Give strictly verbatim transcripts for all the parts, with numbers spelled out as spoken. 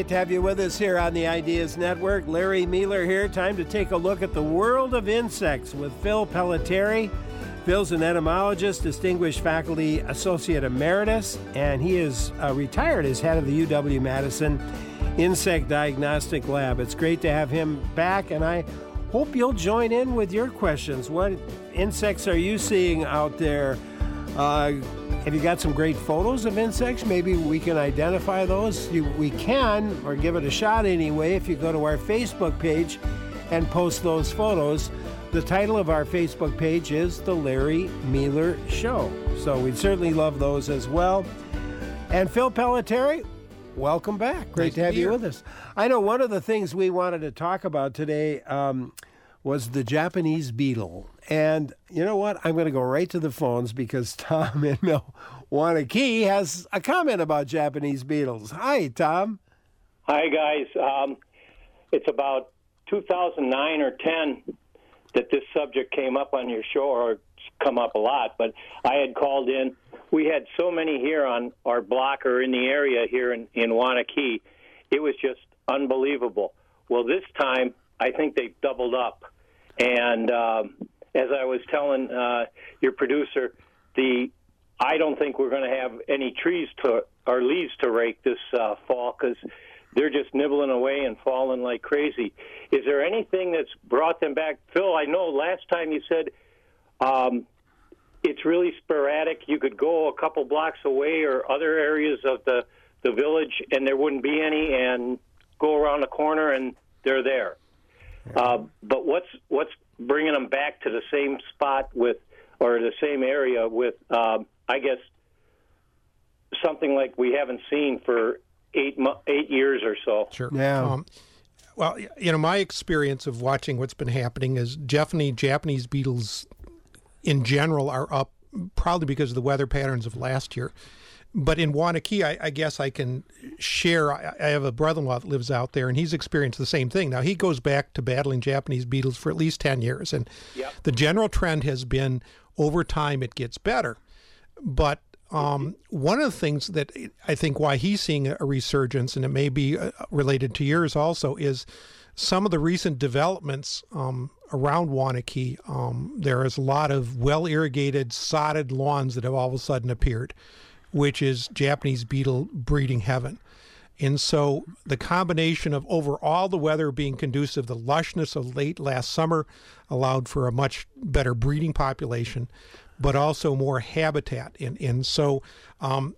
Great to have you with us here on the Ideas Network. Larry Mueller here. Time to take a look at the world of insects with Phil Pelletieri. Phil's an entomologist, distinguished faculty associate emeritus, and he is uh, retired as head of the U W-Madison Insect Diagnostic Lab. It's great to have him back, and I hope you'll join in with your questions. What insects are you seeing out there? Uh, have you got some great photos of insects? Maybe we can identify those. You, we can, or give it a shot anyway, if you go to our Facebook page and post those photos. The title of our Facebook page is The Larry Mueller Show. So we'd certainly love those as well. And Phil Pelletieri, welcome back. Great nice to have to you with us. I know one of the things we wanted to talk about today um, was the Japanese beetle. And you know what? I'm going to go right to the phones because Tom in Milwaukee has a comment about Japanese beetles. Hi, Tom. Hi, guys. Um, it's about two thousand nine or ten that this subject came up on your show, or it's come up a lot, but I had called in. We had so many here on our block or in the area here in, in Wanakee. It was just unbelievable. Well, this time, I think they've doubled up. And um, as I was telling uh, your producer, the I don't think we're going to have any trees to or leaves to rake this uh, fall because they're just nibbling away and falling like crazy. Is there anything that's brought them back? Phil, I know last time you said um, it's really sporadic. You could go a couple blocks away or other areas of the, the village and there wouldn't be any, and go around the corner and they're there. Uh, but what's what's bringing them back to the same spot with, or the same area with, um, I guess, something like we haven't seen for eight mo- eight years or so? Sure. Yeah. Um, well, you know, my experience of watching what's been happening is definitely Japanese beetles in general are up, probably because of the weather patterns of last year. But in Wanakee, I, I guess I can share. I, I have a brother-in-law that lives out there, and he's experienced the same thing. Now, he goes back to battling Japanese beetles for at least ten years, and yep. The general trend has been over time it gets better. But um, one of the things that I think why he's seeing a resurgence, and it may be uh, related to yours also, is some of the recent developments um, around Wanakee. Um, there is a lot of well-irrigated, sodded lawns that have all of a sudden appeared, which is Japanese beetle breeding heaven. And so the combination of overall the weather being conducive, the lushness of late last summer allowed for a much better breeding population, but also more habitat. And, and so um,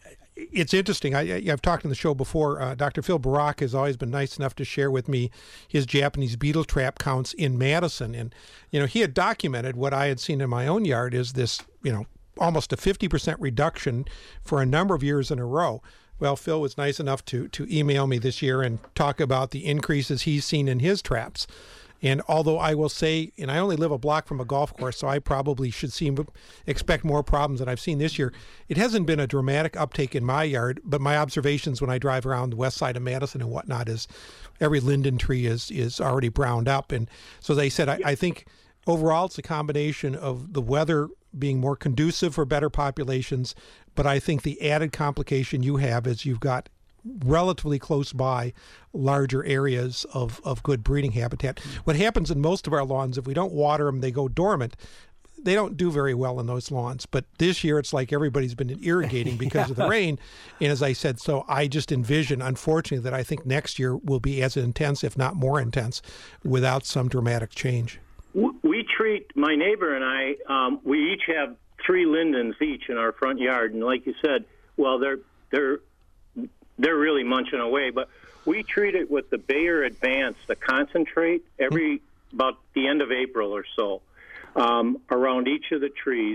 it's interesting. I, I've talked in the show before. Uh, Doctor Phil Barak has always been nice enough to share with me his Japanese beetle trap counts in Madison. And, you know, he had documented what I had seen in my own yard is this, you know, almost a fifty percent reduction for a number of years in a row. Well, Phil was nice enough to to email me this year and talk about the increases he's seen in his traps. And although I will say, and I only live a block from a golf course, so I probably should see expect more problems than I've seen this year. It hasn't been a dramatic uptake in my yard, but my observations when I drive around the west side of Madison and whatnot is every linden tree is is already browned up. And so they said, I, I think overall it's a combination of the weather being more conducive for better populations, but I think the added complication you have is you've got relatively close by larger areas of, of good breeding habitat. What happens in most of our lawns, if we don't water them, they go dormant. They don't do very well in those lawns. But this year, it's like everybody's been irrigating because yeah. of the rain. And as I said, so I just envision, unfortunately, that I think next year will be as intense, if not more intense, without some dramatic change. We treat, my neighbor and I, um, we each have three lindens each in our front yard. And like you said, well, they're they're they're really munching away. But we treat it with the Bayer Advance, the concentrate, every about the end of April or so, um, around each of the trees.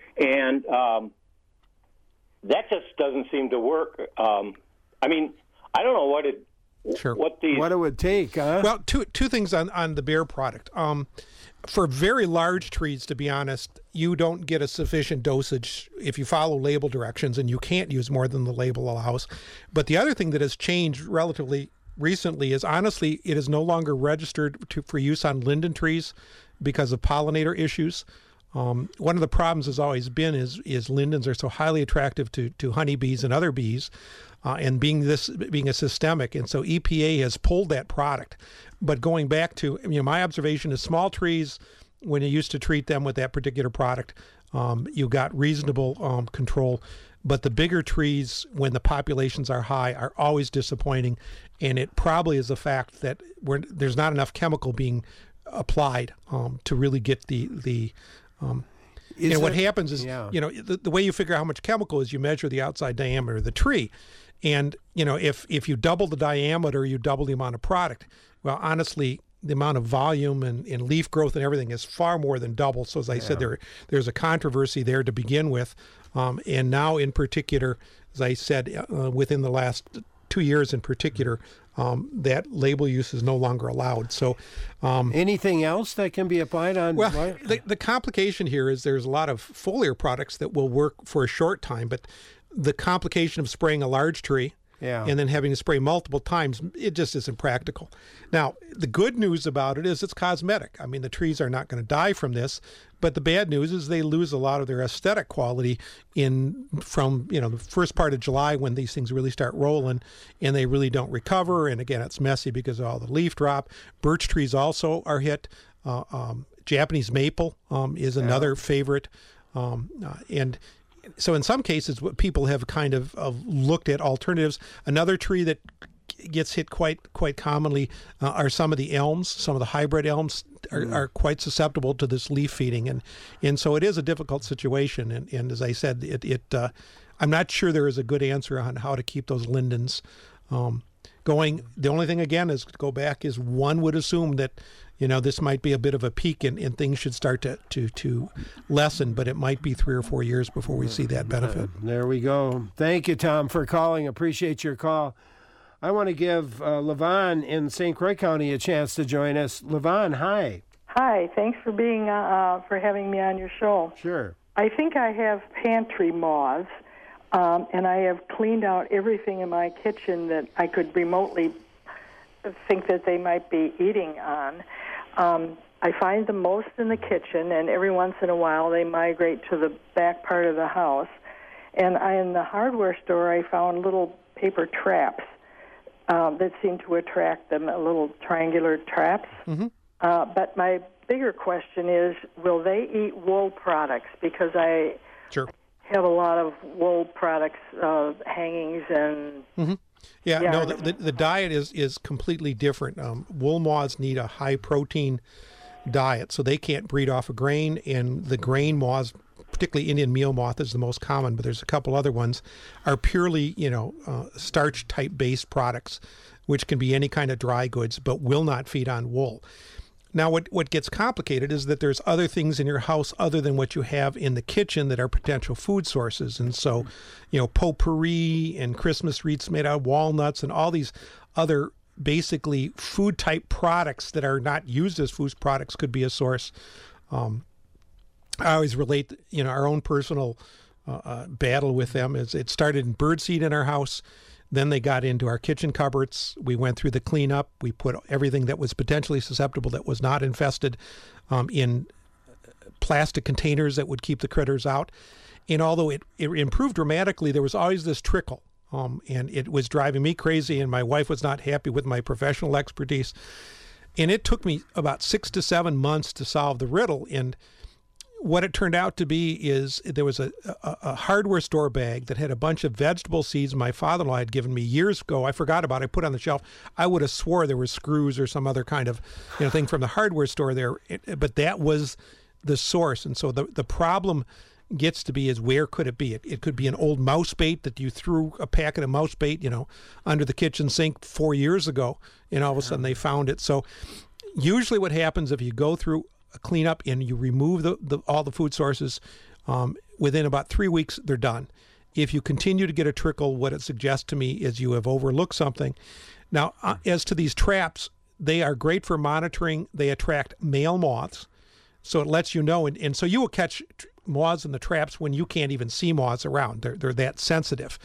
And um, that just doesn't seem to work. Um, I mean, I don't know what it Sure. what the what it would take, huh? Well, two two things on, on the Bayer product. Um, for very large trees, to be honest, you don't get a sufficient dosage if you follow label directions, and you can't use more than the label allows. But the other thing that has changed relatively recently is, honestly, it is no longer registered to, for use on linden trees because of pollinator issues. Um, one of the problems has always been is is lindens are so highly attractive to to honeybees and other bees, uh, and being this being a systemic, and so E P A has pulled that product. But going back to, you know, my observation is small trees, when you used to treat them with that particular product, um, you got reasonable um, control. But the bigger trees, when the populations are high, are always disappointing, and it probably is a fact that we're, there's not enough chemical being applied um, to really get the the. Um, you know, what happens is, yeah. you know, the, the way you figure out how much chemical is you measure the outside diameter of the tree, and you know, if if you double the diameter, you double the amount of product. Well, honestly, the amount of volume and, and leaf growth and everything is far more than double. So as I yeah. said, there there's a controversy there to begin with. Um, and now in particular, as I said, uh, within the last two years in particular, um, that label use is no longer allowed. So um, anything else that can be applied on? Well, the, the complication here is there's a lot of foliar products that will work for a short time, but the complication of spraying a large tree Yeah. and then having to spray multiple times, it just isn't practical. Now, the good news about it is it's cosmetic. I mean, the trees are not going to die from this, but the bad news is they lose a lot of their aesthetic quality in from, you know, the first part of July when these things really start rolling, and they really don't recover. And again, it's messy because of all the leaf drop. Birch trees also are hit. Uh, um, Japanese maple um, is another yeah. favorite. Um, uh, and So in some cases, what people have kind of, of looked at alternatives. Another tree that gets hit quite quite commonly uh, are some of the elms. Some of the hybrid elms are, mm. are quite susceptible to this leaf feeding, and and so it is a difficult situation. And, and as I said, it it uh, I'm not sure there is a good answer on how to keep those lindens um, going. The only thing again is to go back is one would assume that, you know, this might be a bit of a peak and, and things should start to, to, to lessen, but it might be three or four years before we see that benefit. Uh, there we go. Thank you, Tom, for calling. Appreciate your call. I want to give uh, Levon in Saint Croix County a chance to join us. Levon, hi. Hi. Thanks for being uh, uh, for having me on your show. Sure. I think I have pantry moths, um, and I have cleaned out everything in my kitchen that I could remotely think that they might be eating on. Um, I find them most in the kitchen, and every once in a while they migrate to the back part of the house. And I, in the hardware store, I found little paper traps um, that seem to attract them, little triangular traps. Mm-hmm. Uh, but my bigger question is, will they eat wool products? Because I sure. have a lot of wool products, uh, hangings and... Mm-hmm. Yeah, yeah, no, the, the, the diet is, is completely different. Um, wool moths need a high-protein diet, so they can't breed off of grain, and the grain moths, particularly Indian meal moth is the most common, but there's a couple other ones, are purely, you know, uh, starch-type based products, which can be any kind of dry goods, but will not feed on wool. Now, what, what gets complicated is that there's other things in your house other than what you have in the kitchen that are potential food sources. And so, you know, potpourri and Christmas wreaths made out of walnuts and all these other basically food-type products that are not used as food products could be a source. Um, I always relate, you know, our own personal uh, uh, battle with them is it started in birdseed in our house. Then they got into our kitchen cupboards. We went through the cleanup. We put everything that was potentially susceptible, that was not infested, um, in plastic containers that would keep the critters out. And although it, it improved dramatically, there was always this trickle. Um, and it was driving me crazy, and my wife was not happy with my professional expertise. And it took me about six to seven months to solve the riddle. And what it turned out to be is there was a, a, a hardware store bag that had a bunch of vegetable seeds my father-in-law had given me years ago. I forgot about it. I put it on the shelf. I would have swore there were screws or some other kind of, you know, thing from the hardware store there. It, but that was the source. And so the, the problem gets to be is where could it be? It, it could be an old mouse bait that you threw a packet of mouse bait, you know, under the kitchen sink four years ago, and all of a sudden they found it. So usually what happens if you go through a cleanup and you remove the, the all the food sources, um, within about three weeks they're done. If you continue to get a trickle, what it suggests to me is you have overlooked something. Now, uh, as to these traps, they are great for monitoring. They attract male moths, so it lets you know. And, and so you will catch moths in the traps when you can't even see moths around. They're they're that sensitive.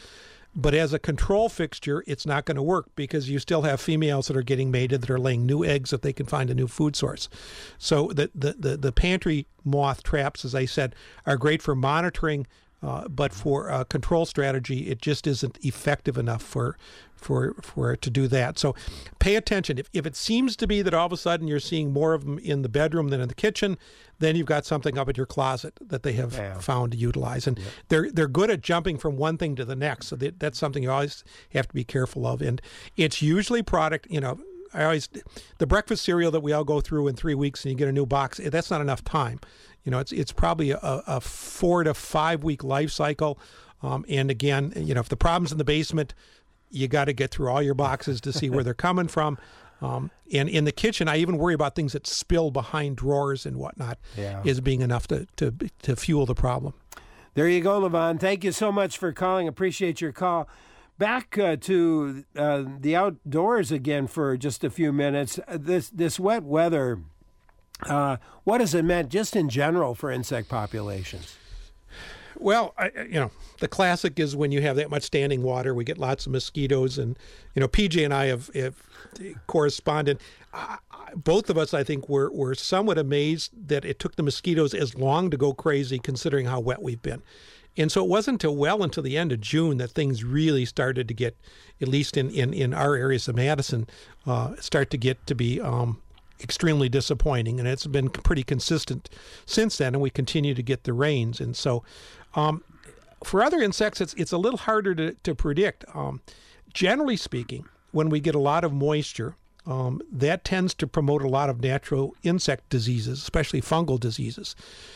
But as a control fixture, it's not going to work because you still have females that are getting mated that are laying new eggs if they can find a new food source. So the, the, the, the pantry moth traps, as I said, are great for monitoring, uh, but for a control strategy, it just isn't effective enough for for for it to do that. So pay attention. If, if it seems to be that all of a sudden you're seeing more of them in the bedroom than in the kitchen, then you've got something up in your closet that they have yeah. found to utilize. And yeah. they're they're good at jumping from one thing to the next. So that, that's something you always have to be careful of. And it's usually product, you know, I always, the breakfast cereal that we all go through in three weeks and you get a new box, that's not enough time. You know, it's it's probably a, a four to five week life cycle. Um, and again, you know, if the problem's in the basement, you got to get through all your boxes to see where they're coming from. Um, and in the kitchen, I even worry about things that spill behind drawers and whatnot yeah. as being enough to, to to fuel the problem. There you go, Levon. Thank you so much for calling. Appreciate your call. Back uh, to uh, the outdoors again for just a few minutes. Uh, this this wet weather, uh, what has it meant just in general for insect populations? Well, I, you know, the classic is when you have that much standing water, we get lots of mosquitoes. And, you know, P J and I have, have corresponded. Uh, both of us, I think, were, were somewhat amazed that it took the mosquitoes as long to go crazy considering how wet we've been. And so it wasn't until well until the end of June that things really started to get, at least in, in, in our areas of Madison, uh, start to get to be um, extremely disappointing. And it's been pretty consistent since then, and we continue to get the rains. And so um, for other insects, it's it's a little harder to, to predict. Um, generally speaking, when we get a lot of moisture, um, that tends to promote a lot of natural insect diseases, especially fungal diseases.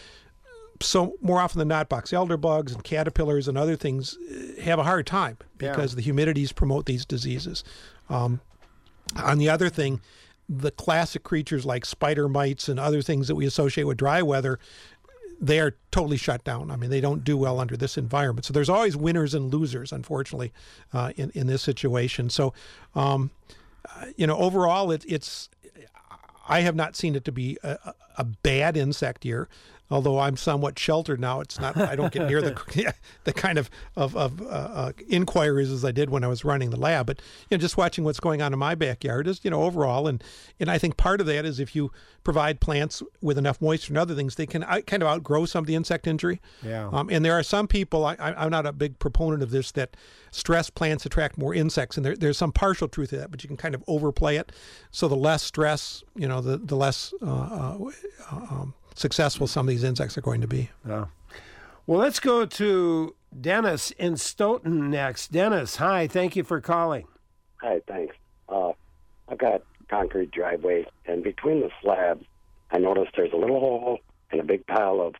So more often than not, box elder bugs and caterpillars and other things have a hard time because yeah. the humidities promote these diseases. Um, on the other thing, the classic creatures like spider mites and other things that we associate with dry weather, they are totally shut down. I mean, they don't do well under this environment. So there's always winners and losers, unfortunately, uh, in, in this situation. So, um, uh, you know, overall, it, it's, I have not seen it to be a, a bad insect year. Although I'm somewhat sheltered now, it's not. I don't get near the the kind of of, of uh, uh, inquiries as I did when I was running the lab. But you know, just watching what's going on in my backyard is, you know, overall, and and I think part of that is if you provide plants with enough moisture and other things, they can out, kind of outgrow some of the insect injury. Yeah. Um, and there are some people. I, I'm not a big proponent of this, that stress plants attract more insects, and there, there's some partial truth to that. But you can kind of overplay it. So the less stress, you know, the the less. Uh, uh, um, successful some of these insects are going to be. Oh. Well, let's go to Dennis in Stoughton next. Dennis, hi. Thank you for calling. Hi, thanks. Uh, I've got a concrete driveway, and between the slabs, I noticed there's a little hole and a big pile of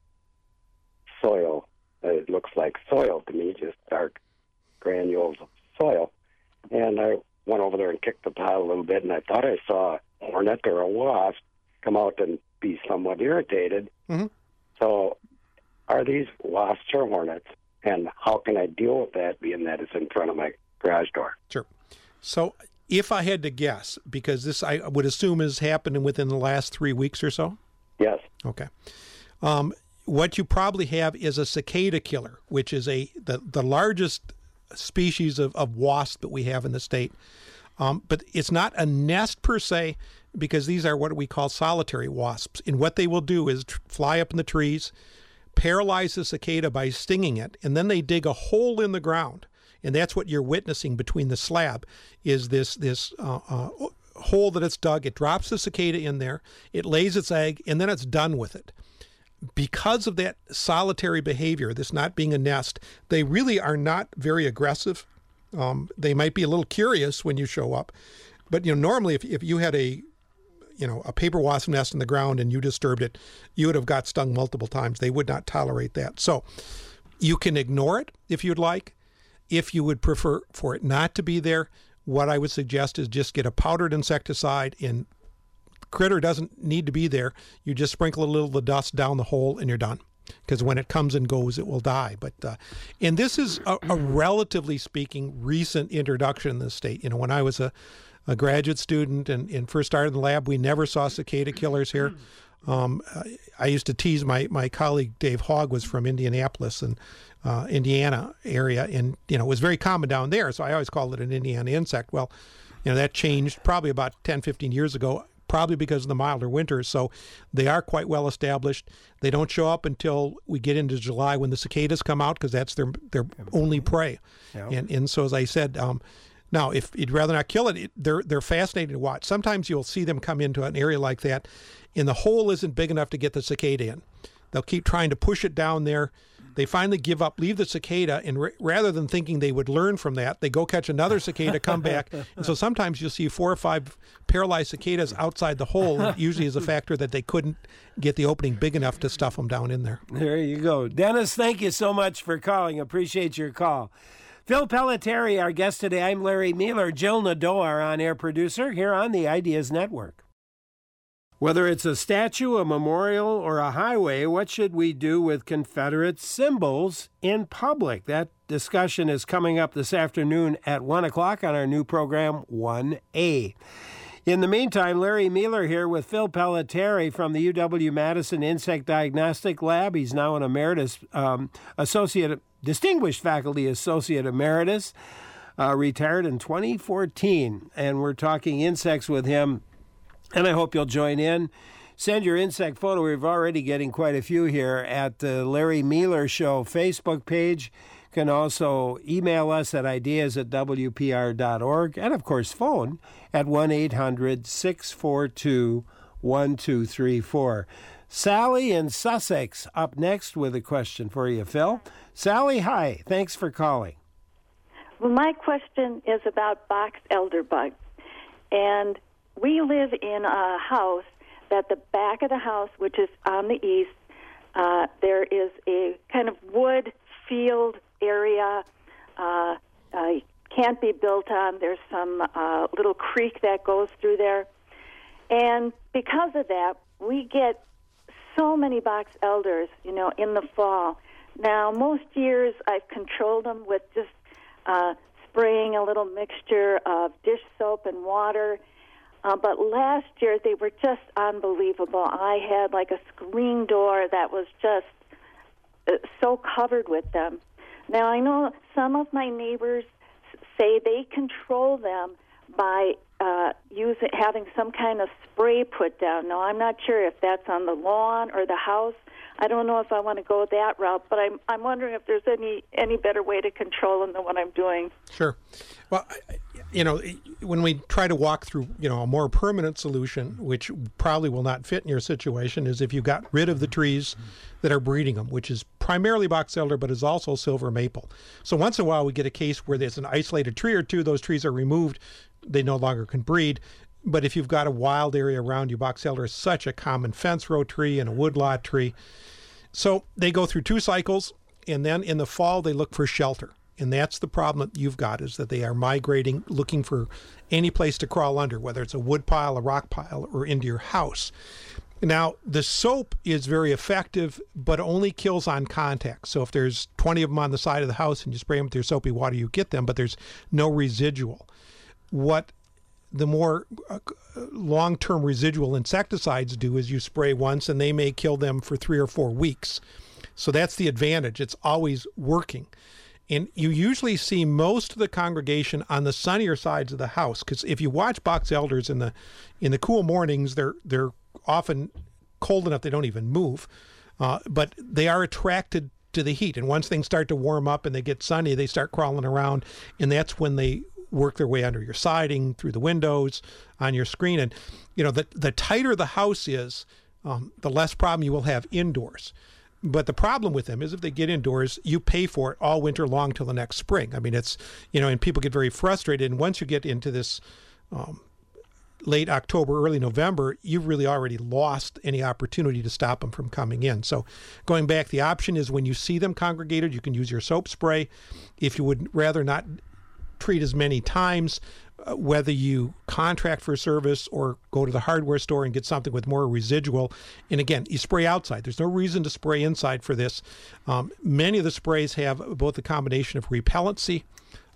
soil. It looks like soil to me, just dark granules of soil. And I went over there and kicked the pile a little bit, and I thought I saw a hornet or a wasp come out and be somewhat irritated. Mm-hmm. So are these wasps or hornets, and how can I deal with that, being that it's in front of my garage door? Sure. So if I had to guess, because this I would assume has happened within the last three weeks or so? Yes. Okay. Um, what you probably have is a cicada killer, which is a the, the largest species of, of wasp that we have in the state. Um, but it's not a nest per se, because these are what we call solitary wasps. And what they will do is tr- fly up in the trees, paralyze the cicada by stinging it, and then they dig a hole in the ground. And that's what you're witnessing between the slab, is this this uh, uh, hole that it's dug. It drops the cicada in there, it lays its egg, and then it's done with it. Because of that solitary behavior, this not being a nest, they really are not very aggressive. Um, they might be a little curious when you show up. But, you know, normally if, if you had a you know, a paper wasp nest in the ground and you disturbed it, you would have got stung multiple times. They would not tolerate that. So you can ignore it if you'd like. If you would prefer for it not to be there, what I would suggest is just get a powdered insecticide, and the critter doesn't need to be there. You just sprinkle a little of the dust down the hole and you're done. Because when it comes and goes, it will die. But uh, and this is a, a relatively speaking recent introduction in the state. You know, when I was a a graduate student and, and first started in the lab, we never saw cicada killers here. Um, I used to tease my, my colleague Dave Hogg was from Indianapolis and uh, Indiana area, and you know it was very common down there. So I always called it an Indiana insect. Well, you know that changed probably about ten, fifteen years ago, probably because of the milder winters. So they are quite well established. They don't show up until we get into July when the cicadas come out, because that's their their only prey. Yeah. And and so as I said. Um, Now, if you'd rather not kill it, it, they're they're fascinating to watch. Sometimes you'll see them come into an area like that, and the hole isn't big enough to get the cicada in. They'll keep trying to push it down there. They finally give up, leave the cicada, and r- rather than thinking they would learn from that, they go catch another cicada, come back. And so sometimes you'll see four or five paralyzed cicadas outside the hole. It usually is a factor that they couldn't get the opening big enough to stuff them down in there. There you go. Dennis, thank you so much for calling. Appreciate your call. Phil Pelletieri, our guest today. I'm Larry Mueller. Jill Nadeau, our on-air producer, here on the Ideas Network. Whether it's a statue, a memorial, or a highway, what should we do with Confederate symbols in public? That discussion is coming up this afternoon at one o'clock on our new program, one A. In the meantime, Larry Mueller here with Phil Pelletieri from the U W-Madison Insect Diagnostic Lab. He's now an emeritus um, associate Distinguished Faculty Associate Emeritus, uh, retired in twenty fourteen. And we're talking insects with him, and I hope you'll join in. Send your insect photo. We're already getting quite a few here at the Larry Mueller Show Facebook page. You can also email us at ideas at w p r dot org, and, of course, phone at one eight hundred six four two one two three four. Sally in Sussex up next with a question for you, Phil. Sally, hi. Thanks for calling. Well, my question is about box elderbug. And we live in a house that the back of the house, which is on the east, uh, there is a kind of wood field area. Uh, uh, can't be built on. There's some uh, little creek that goes through there. And because of that, we get so many box elders, you know, in the fall. Now, most years I've controlled them with just uh, spraying a little mixture of dish soap and water. Uh, but last year they were just unbelievable. I had like a screen door that was just uh, so covered with them. Now, I know some of my neighbors say they control them by uh, using having some kind of spray put down. Now, I'm not sure if that's on the lawn or the house. I don't know if I want to go that route, but I'm I'm wondering if there's any any better way to control them than what I'm doing. Sure. Well, you know, when we try to walk through, you know, a more permanent solution, which probably will not fit in your situation, is if you got rid of the trees that are breeding them, which is primarily box elder, but is also silver maple. So once in a while we get a case where there's an isolated tree or two, those trees are removed, they no longer can breed. But if you've got a wild area around you, box elder is such a common fence row tree and a woodlot tree. So they go through two cycles, and then in the fall they look for shelter. And that's the problem that you've got, is that they are migrating, looking for any place to crawl under, whether it's a wood pile, a rock pile, or into your house. Now, the soap is very effective, but only kills on contact. So if there's twenty of them on the side of the house and you spray them with your soapy water, you get them, but there's no residual. What the more uh, long-term residual insecticides do is you spray once and they may kill them for three or four weeks. So that's the advantage. It's always working. And you usually see most of the congregation on the sunnier sides of the house, because if you watch box elders in the in the cool mornings, they're they're often cold enough they don't even move, uh, but they are attracted to the heat. And once things start to warm up and they get sunny, they start crawling around, and that's when they work their way under your siding, through the windows, on your screen. And you know, the the tighter the house is, um, the less problem you will have indoors. But the problem with them is if they get indoors, you pay for it all winter long till the next spring. I mean, it's, you know, and people get very frustrated. And once you get into this um, late October, early November, you've really already lost any opportunity to stop them from coming in. So going back, the option is when you see them congregated, you can use your soap spray. If you would rather not treat as many times, uh, whether you contract for service or go to the hardware store and get something with more residual. And again, you spray outside. There's no reason to spray inside for this. Um, many of the sprays have both a combination of repellency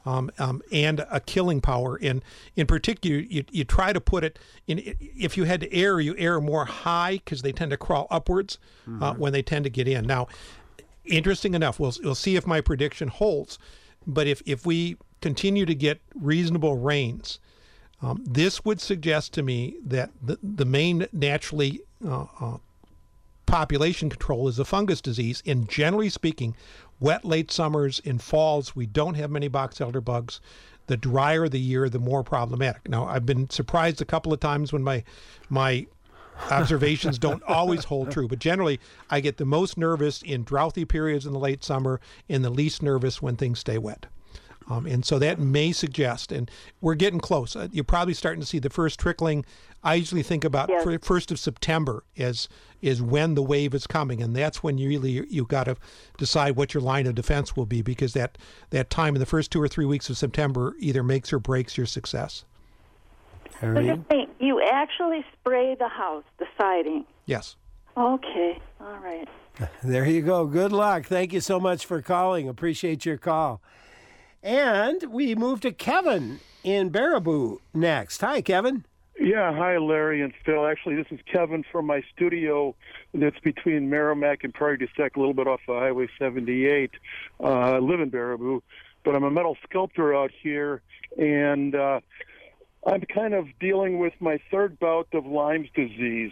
um, um, and a killing power. And in particular, you, you try to put it in, if you had to err, you err more high because they tend to crawl upwards mm-hmm. uh, when they tend to get in. Now, interesting enough, we'll, we'll see if my prediction holds, but if, if we continue to get reasonable rains, um, this would suggest to me that the, the main naturally uh, uh, population control is a fungus disease. And generally speaking, wet late summers and falls, we don't have many box elder bugs. The drier the year, the more problematic. Now, I've been surprised a couple of times when my my observations don't always hold true, but generally I get the most nervous in drouthy periods in the late summer and the least nervous when things stay wet. Um, and so that may suggest, and we're getting close. Uh, you're probably starting to see the first trickling. I usually think about yes. fir- first of September as is when the wave is coming, and that's when you really you got to decide what your line of defense will be, because that that time in the first two or three weeks of September either makes or breaks your success. So you think you actually spray the house, the siding? Yes. Okay. All right. There you go. Good luck. Thank you so much for calling. Appreciate your call. And we move to Kevin in Baraboo next. Hi, Kevin. Yeah, hi, Larry and Phil. Actually, this is Kevin from my studio that's between Merrimack and Prairie du Sec, a little bit off of Highway seventy-eight. Uh, I live in Baraboo, but I'm a metal sculptor out here, and uh, I'm kind of dealing with my third bout of Lyme's disease.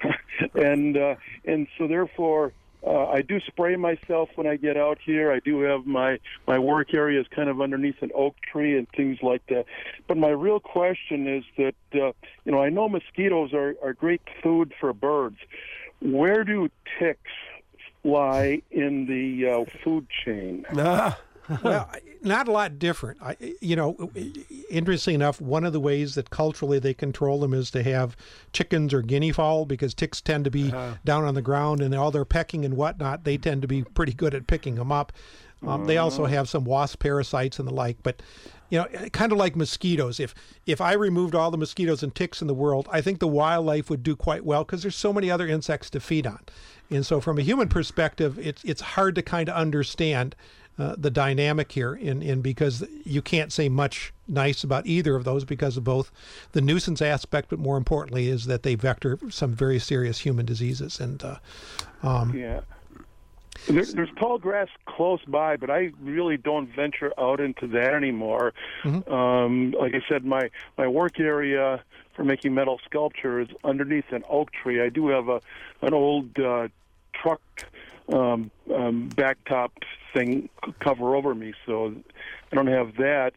and uh, and so, therefore, Uh, I do spray myself when I get out here. I do have my, my work area is kind of underneath an oak tree and things like that. But my real question is that, uh, you know, I know mosquitoes are, are great food for birds. Where do ticks lie in the uh, food chain? Ah. Well, not a lot different. I, you know, interestingly enough, one of the ways that culturally they control them is to have chickens or guinea fowl, because ticks tend to be uh-huh. down on the ground and all their pecking and whatnot, they tend to be pretty good at picking them up. Um, uh-huh. They also have some wasp parasites and the like, but you know, kind of like mosquitoes. If if I removed all the mosquitoes and ticks in the world, I think the wildlife would do quite well because there's so many other insects to feed on. And so from a human perspective, it's it's hard to kind of understand Uh, the dynamic here, in, in because you can't say much nice about either of those because of both the nuisance aspect, but more importantly is that they vector some very serious human diseases. And uh, um, yeah, there, there's tall grass close by, but I really don't venture out into that anymore. Mm-hmm. Um, like I said, my my work area for making metal sculpture is underneath an oak tree. I do have a an old uh, truck um, um, backtop thing cover over me, so I don't have that.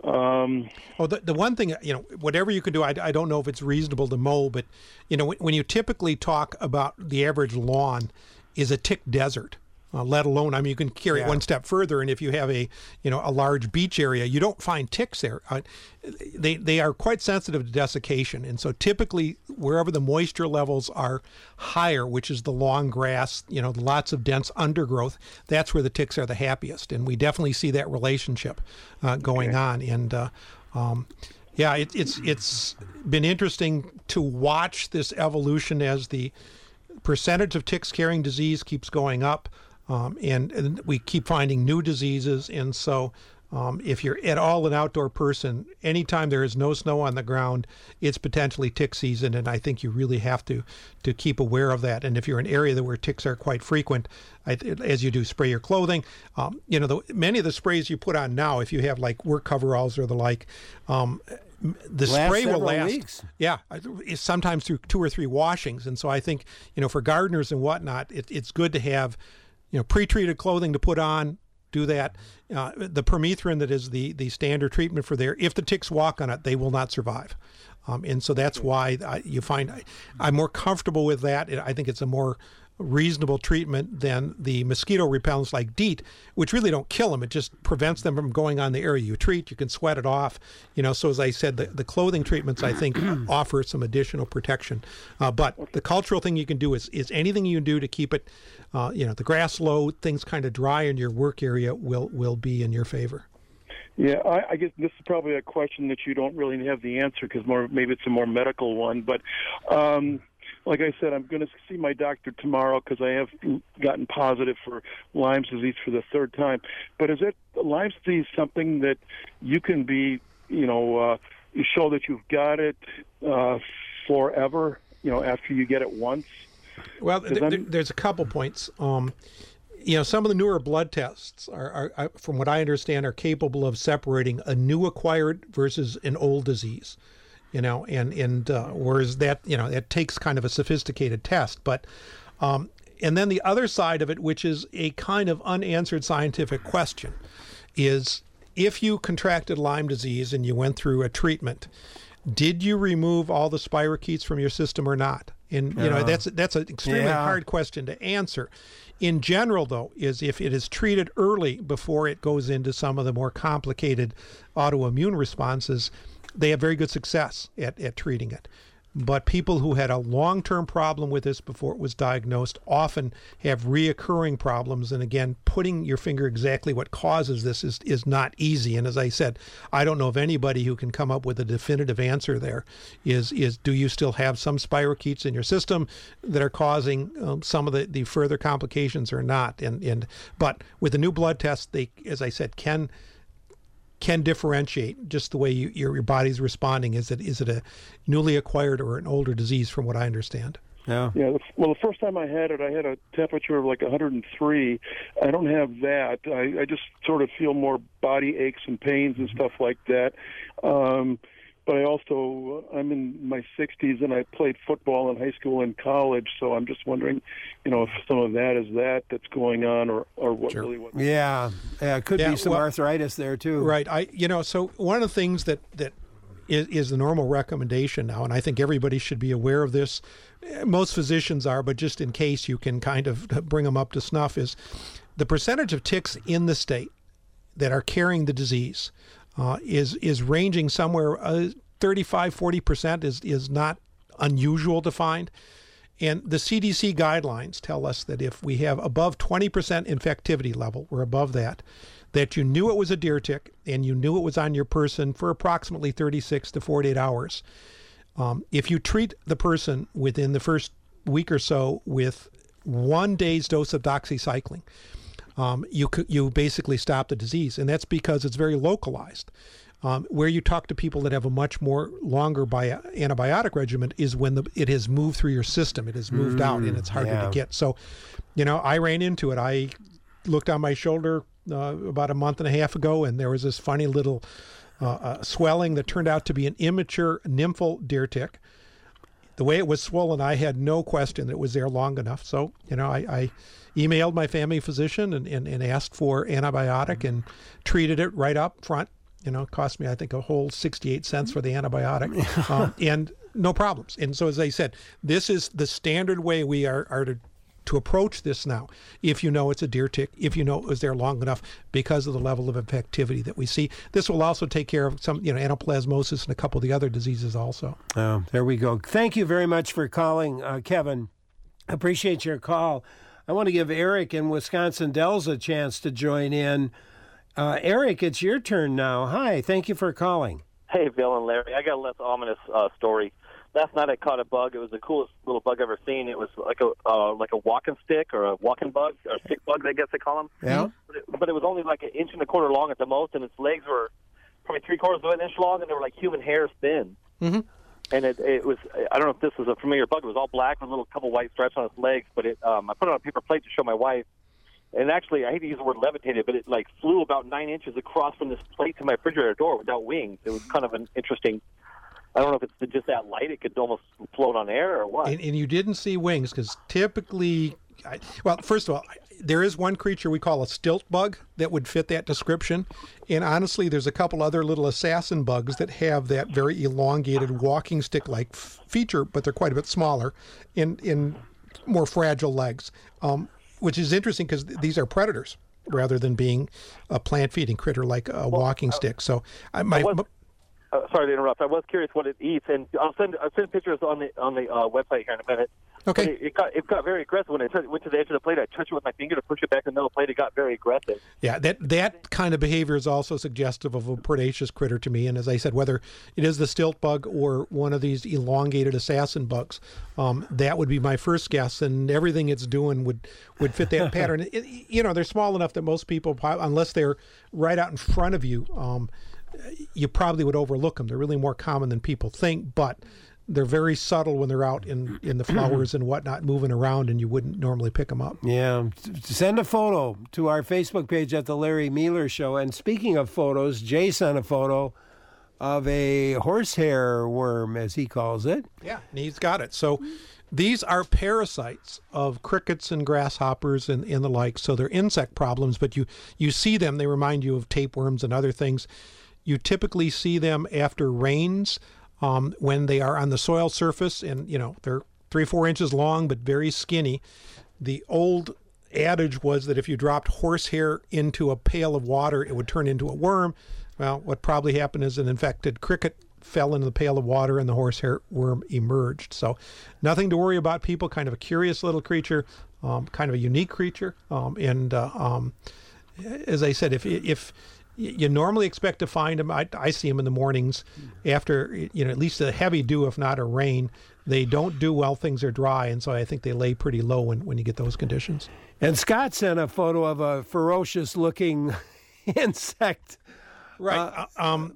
Um, oh, the, the one thing, you know, whatever you can do, I, I don't know if it's reasonable to mow, but, you know, when, when you typically talk about the average lawn is a tick desert. Uh, let alone, I mean, you can carry yeah. it one step further, and if you have a, you know, a large beach area, you don't find ticks there. Uh, they they are quite sensitive to desiccation, and so typically wherever the moisture levels are higher, which is the long grass, you know, lots of dense undergrowth, that's where the ticks are the happiest, and we definitely see that relationship uh, going okay. on. And uh, um, yeah, it, it's it's been interesting to watch this evolution as the percentage of ticks carrying disease keeps going up. Um, and, and we keep finding new diseases. And so um, if you're at all an outdoor person, anytime there is no snow on the ground, it's potentially tick season. And I think you really have to, to keep aware of that. And if you're in an area where ticks are quite frequent, I, as you do spray your clothing, um, you know, the, many of the sprays you put on now, if you have like work coveralls or the like, um, the last spray will last. Weeks. Yeah, sometimes through two or three washings. And so I think, you know, for gardeners and whatnot, it, it's good to have, you know, pre-treated clothing to put on, do that. Uh, the permethrin that is the, the standard treatment for there, if the ticks walk on it, they will not survive. Um, and so that's why I, you find I, I'm more comfortable with that. I think it's a more reasonable treatment than the mosquito repellents like DEET, which really don't kill them. It just prevents them from going on the area you treat. You can sweat it off. You know, so as I said, the, the clothing treatments, I think, offer some additional protection. Uh, but the cultural thing you can do is, is anything you can do to keep it, uh, you know, the grass low, things kind of dry in your work area will, will be in your favor. Yeah, I, I guess this is probably a question that you don't really have the answer because more maybe it's a more medical one. But um, like I said, I'm going to see my doctor tomorrow because I have gotten positive for Lyme's disease for the third time. But is it Lyme's disease something that you can be, you know, uh, you show that you've got it uh, forever, you know, after you get it once? Well, th- th- there's a couple points. Um, you know, some of the newer blood tests are, are, are, from what I understand, are capable of separating a new acquired versus an old disease. You know, and and uh, whereas that, you know, it takes kind of a sophisticated test, but um, and then the other side of it, which is a kind of unanswered scientific question, is if you contracted Lyme disease and you went through a treatment, did you remove all the spirochetes from your system or not? And you know, that's that's an extremely Yeah. hard question to answer. In general, though, is if it is treated early before it goes into some of the more complicated autoimmune responses, they have very good success at, at treating it. But people who had a long-term problem with this before it was diagnosed often have reoccurring problems. And again, putting your finger exactly what causes this is, is not easy. And as I said, I don't know of anybody who can come up with a definitive answer there. Is, is do you still have some spirochetes in your system that are causing um, some of the, the further complications or not? And, and but with the new blood test, they, as I said, can can differentiate just the way you, your, your body's responding. Is it is it a newly acquired or an older disease, from what I understand? Yeah. Yeah. the- Well, the first time I had it, I had a temperature of like one hundred three. I don't have that. I, I just sort of feel more body aches and pains and stuff like that. Um, but I also, I'm in my sixties and I played football in high school and college, so I'm just wondering, you know, if some of that is that that's going on, or, or what Sure. really what. Yeah. Yeah. It could Yeah, be some well- arthritis there, too. Right. I you know so one of the things that that is, is the normal recommendation now, and I think everybody should be aware of this. Most physicians are, but just in case you can kind of bring them up to snuff, is the percentage of ticks in the state that are carrying the disease uh, is is ranging somewhere uh, thirty-five, forty percent is is not unusual to find. And the C D C guidelines tell us that if we have above twenty percent infectivity level, we're above that, that you knew it was a deer tick and you knew it was on your person for approximately thirty-six to forty-eight hours. Um, if you treat the person within the first week or so with one day's dose of doxycycline, um, you c- you basically stop the disease, and that's because it's very localized. Um, where you talk to people that have a much more longer bio- antibiotic regimen is when the, it has moved through your system, it has moved out, and it's harder yeah. to get. So, you know, I ran into it. I looked on my shoulder uh, about a month and a half ago, and there was this funny little uh, uh, swelling that turned out to be an immature nymphal deer tick. The way it was swollen, I had no question that it was there long enough. So, you know, I, I emailed my family physician and, and, and asked for antibiotic and treated it right up front. You know, it cost me, I think, a whole sixty-eight cents for the antibiotic, um, and no problems. And so, as I said, this is the standard way we are, are to, to approach this now. If you know it's a deer tick, if you know it was there long enough, because of the level of infectivity that we see. This will also take care of some, you know, anaplasmosis and a couple of the other diseases also. Oh, there we go. Thank you very much for calling, uh, Kevin. Appreciate your call. I want to give Eric in Wisconsin Dells a chance to join in. Uh, Eric, it's your turn now. Hi, thank you for calling. Hey, Bill and Larry. I got a less ominous uh, story. Last night I caught a bug. It was the coolest little bug I've ever seen. It was like a uh, like a walking stick or a walking bug or a stick bug, I guess they call them. Yeah. But it, but it was only like an inch and a quarter long at the most, and its legs were probably three quarters of an inch long, and they were like human hairs thin. Mm-hmm. And it, it was, I don't know if this was a familiar bug. It was all black with a little couple white stripes on its legs, but it, um, I put it on a paper plate to show my wife. And actually, I hate to use the word levitated, but it like flew about nine inches across from this plate to my refrigerator door without wings. It was kind of an interesting. I don't know if it's just that light; it could almost float on air or what. And, and you didn't see wings because typically, I, well, first of all, there is one creature we call a stilt bug that would fit that description. And honestly, there's a couple other little assassin bugs that have that very elongated walking stick-like f- feature, but they're quite a bit smaller and in more fragile legs. Um, which is interesting because th- these are predators rather than being a plant-feeding critter like a well, walking uh, stick. So, I, my, I was, uh, sorry to interrupt. I was curious what it eats, and I'll send I'll send pictures on the on the uh, website here in a minute. Okay. But it, it got it got very aggressive when I touched, went to the edge of the plate. I touched it with my finger to push it back in the middle of the plate. It got very aggressive. Yeah, that that kind of behavior is also suggestive of a predaceous critter to me. And as I said, whether it is the stilt bug or one of these elongated assassin bugs, um, that would be my first guess. And everything it's doing would, would fit that pattern. It, you know, they're small enough that most people, unless they're right out in front of you, um, you probably would overlook them. They're really more common than people think, but they're very subtle when they're out in, in the flowers and whatnot, moving around, and you wouldn't normally pick them up. Yeah. Send a photo to our Facebook page at The Larry Mealer Show. And speaking of photos, Jay sent a photo of a horsehair worm, as he calls it. Yeah, and he's got it. So these are parasites of crickets and grasshoppers and, and the like. So they're insect problems, but you, you see them. They remind you of tapeworms and other things. You typically see them after rains. Um, when they are on the soil surface, and you know they're three or four inches long but very skinny. The old adage was that if you dropped horsehair into a pail of water, it would turn into a worm. Well, what probably happened is an infected cricket fell into the pail of water and the horsehair worm emerged. So nothing to worry about, people. Kind of a curious little creature, um, kind of a unique creature. Um, and uh, um, as I said, if if you normally expect to find them. I, I see them in the mornings after, you know, at least a heavy dew, if not a rain. They don't do well, things are dry, and so I think they lay pretty low when, when you get those conditions. And Scott sent a photo of a ferocious-looking insect. Right. Uh, um,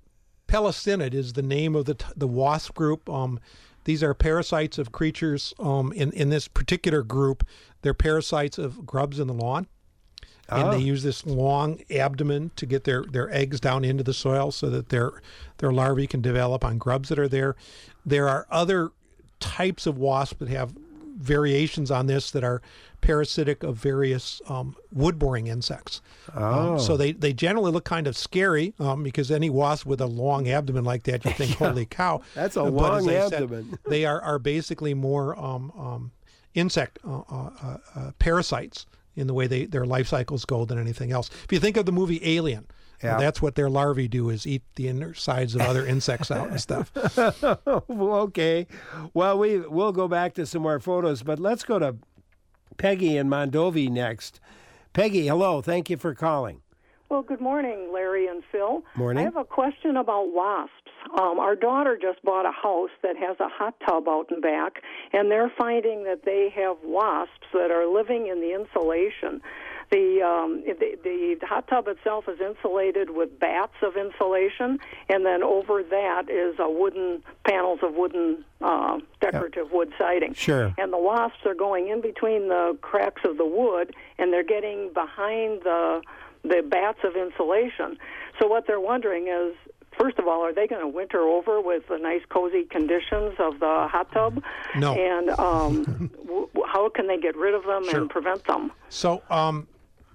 Pelecinid is the name of the the wasp group. Um, these are parasites of creatures. Um, in, in this particular group, they're parasites of grubs in the lawn. And oh. they use this long abdomen to get their, their eggs down into the soil so that their their larvae can develop on grubs that are there. There are other types of wasps that have variations on this that are parasitic of various um, wood-boring insects. Oh. Um, so they, they generally look kind of scary um, because any wasp with a long abdomen like that, you think, yeah. holy cow. That's a but long as abdomen. Said, they are, are basically more um, um, insect uh, uh, uh, parasites in the way they their life cycles go than anything else. If you think of the movie Alien, yeah. well, that's what their larvae do, is eat the inner sides of other insects out and stuff. Okay. Well, we, we'll go back to some more photos, but let's go to Peggy in Mondovi next. Peggy, hello. Thank you for calling. Well, good morning, Larry and Phil. Morning. I have a question about wasps. Um, our daughter just bought a house that has a hot tub out and back, and they're finding that they have wasps that are living in the insulation. The, um, the the hot tub itself is insulated with bats of insulation, and then over that is a wooden panels of wooden uh, decorative yep. wood siding. Sure. And the wasps are going in between the cracks of the wood, and they're getting behind the the bats of insulation. So what they're wondering is, first of all, are they going to winter over with the nice, cozy conditions of the hot tub? No. And um, w- how can they get rid of them sure. and prevent them? So um,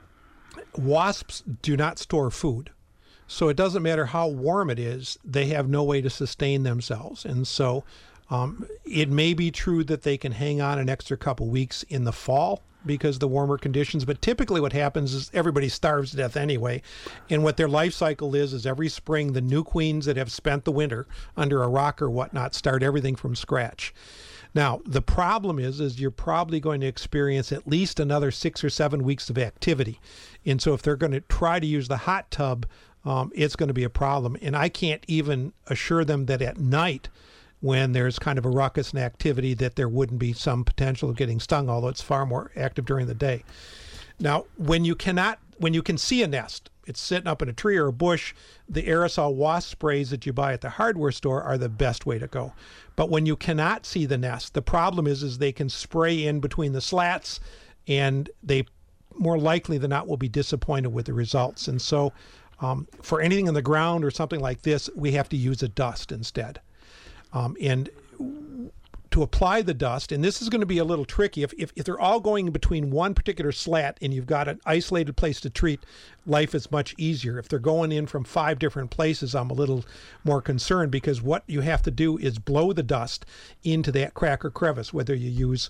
wasps do not store food. So it doesn't matter how warm it is, they have no way to sustain themselves. And so um, it may be true that they can hang on an extra couple weeks in the fall because of the warmer conditions, but typically what happens is everybody starves to death anyway, and what their life cycle is is every spring the new queens that have spent the winter under a rock or whatnot start everything from scratch. Now the problem is is you're probably going to experience at least another six or seven weeks of activity, and so if they're going to try to use the hot tub, um, it's going to be a problem. And I can't even assure them that at night, when there's kind of a ruckus and activity, that there wouldn't be some potential of getting stung, although it's far more active during the day. Now, when you cannot, when you can see a nest, it's sitting up in a tree or a bush, the aerosol wasp sprays that you buy at the hardware store are the best way to go. But when you cannot see the nest, the problem is, is they can spray in between the slats, and they more likely than not will be disappointed with the results. And so um, for anything on the ground or something like this, we have to use a dust instead. Um, and to apply the dust, and this is going to be a little tricky, if, if if they're all going between one particular slat and you've got an isolated place to treat, life is much easier. If they're going in from five different places, I'm a little more concerned, because what you have to do is blow the dust into that crack or crevice, whether you use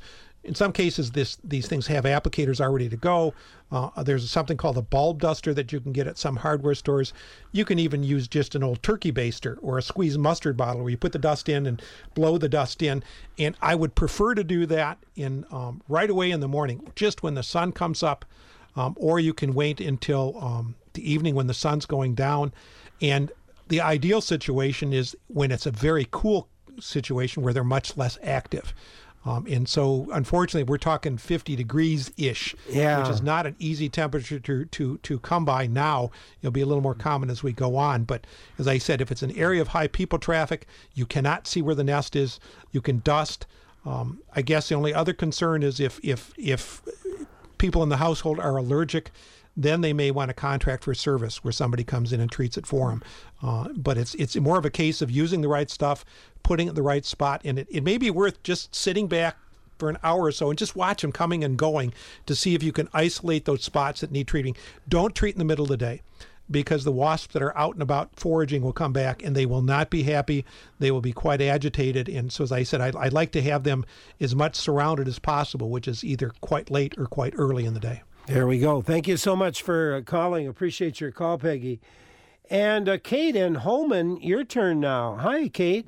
in some cases, this these things have applicators already to go. Uh, there's something called a bulb duster that you can get at some hardware stores. You can even use just an old turkey baster or a squeezed mustard bottle where you put the dust in and blow the dust in. And I would prefer to do that in um, right away in the morning, just when the sun comes up, um, or you can wait until um, the evening when the sun's going down. And the ideal situation is when it's a very cool situation where they're much less active. Um, and so, unfortunately, we're talking fifty degrees-ish, yeah. which is not an easy temperature to, to, to come by now. It'll be a little more common as we go on. But as I said, if it's an area of high people traffic, you cannot see where the nest is. You can dust. Um, I guess the only other concern is if, if, if people in the household are allergic, then they may want to contract for service where somebody comes in and treats it for them. Uh, but it's it's more of a case of using the right stuff, putting it in the right spot, and it, it may be worth just sitting back for an hour or so and just watch them coming and going to see if you can isolate those spots that need treating. Don't treat in the middle of the day, because the wasps that are out and about foraging will come back and they will not be happy. They will be quite agitated. And so, as I said, I'd, I'd like to have them as much surrounded as possible, which is either quite late or quite early in the day. There we go. Thank you so much for uh, calling. Appreciate your call, Peggy. And uh, Kate in Holman, your turn now. Hi, Kate.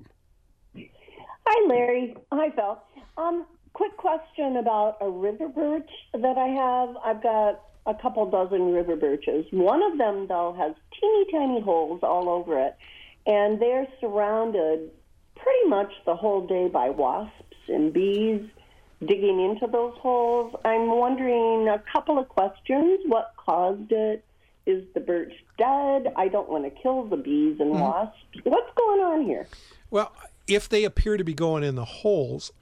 Hi, Larry. Hi, Phil. Um, quick question about a river birch that I have. I've got a couple dozen river birches. One of them, though, has teeny tiny holes all over it, and they're surrounded pretty much the whole day by wasps and bees digging into those holes. I'm wondering a couple of questions. What caused it? Is the birch dead? I don't want to kill the bees and mm-hmm. wasps. What's going on here? Well, if they appear to be going in the holes,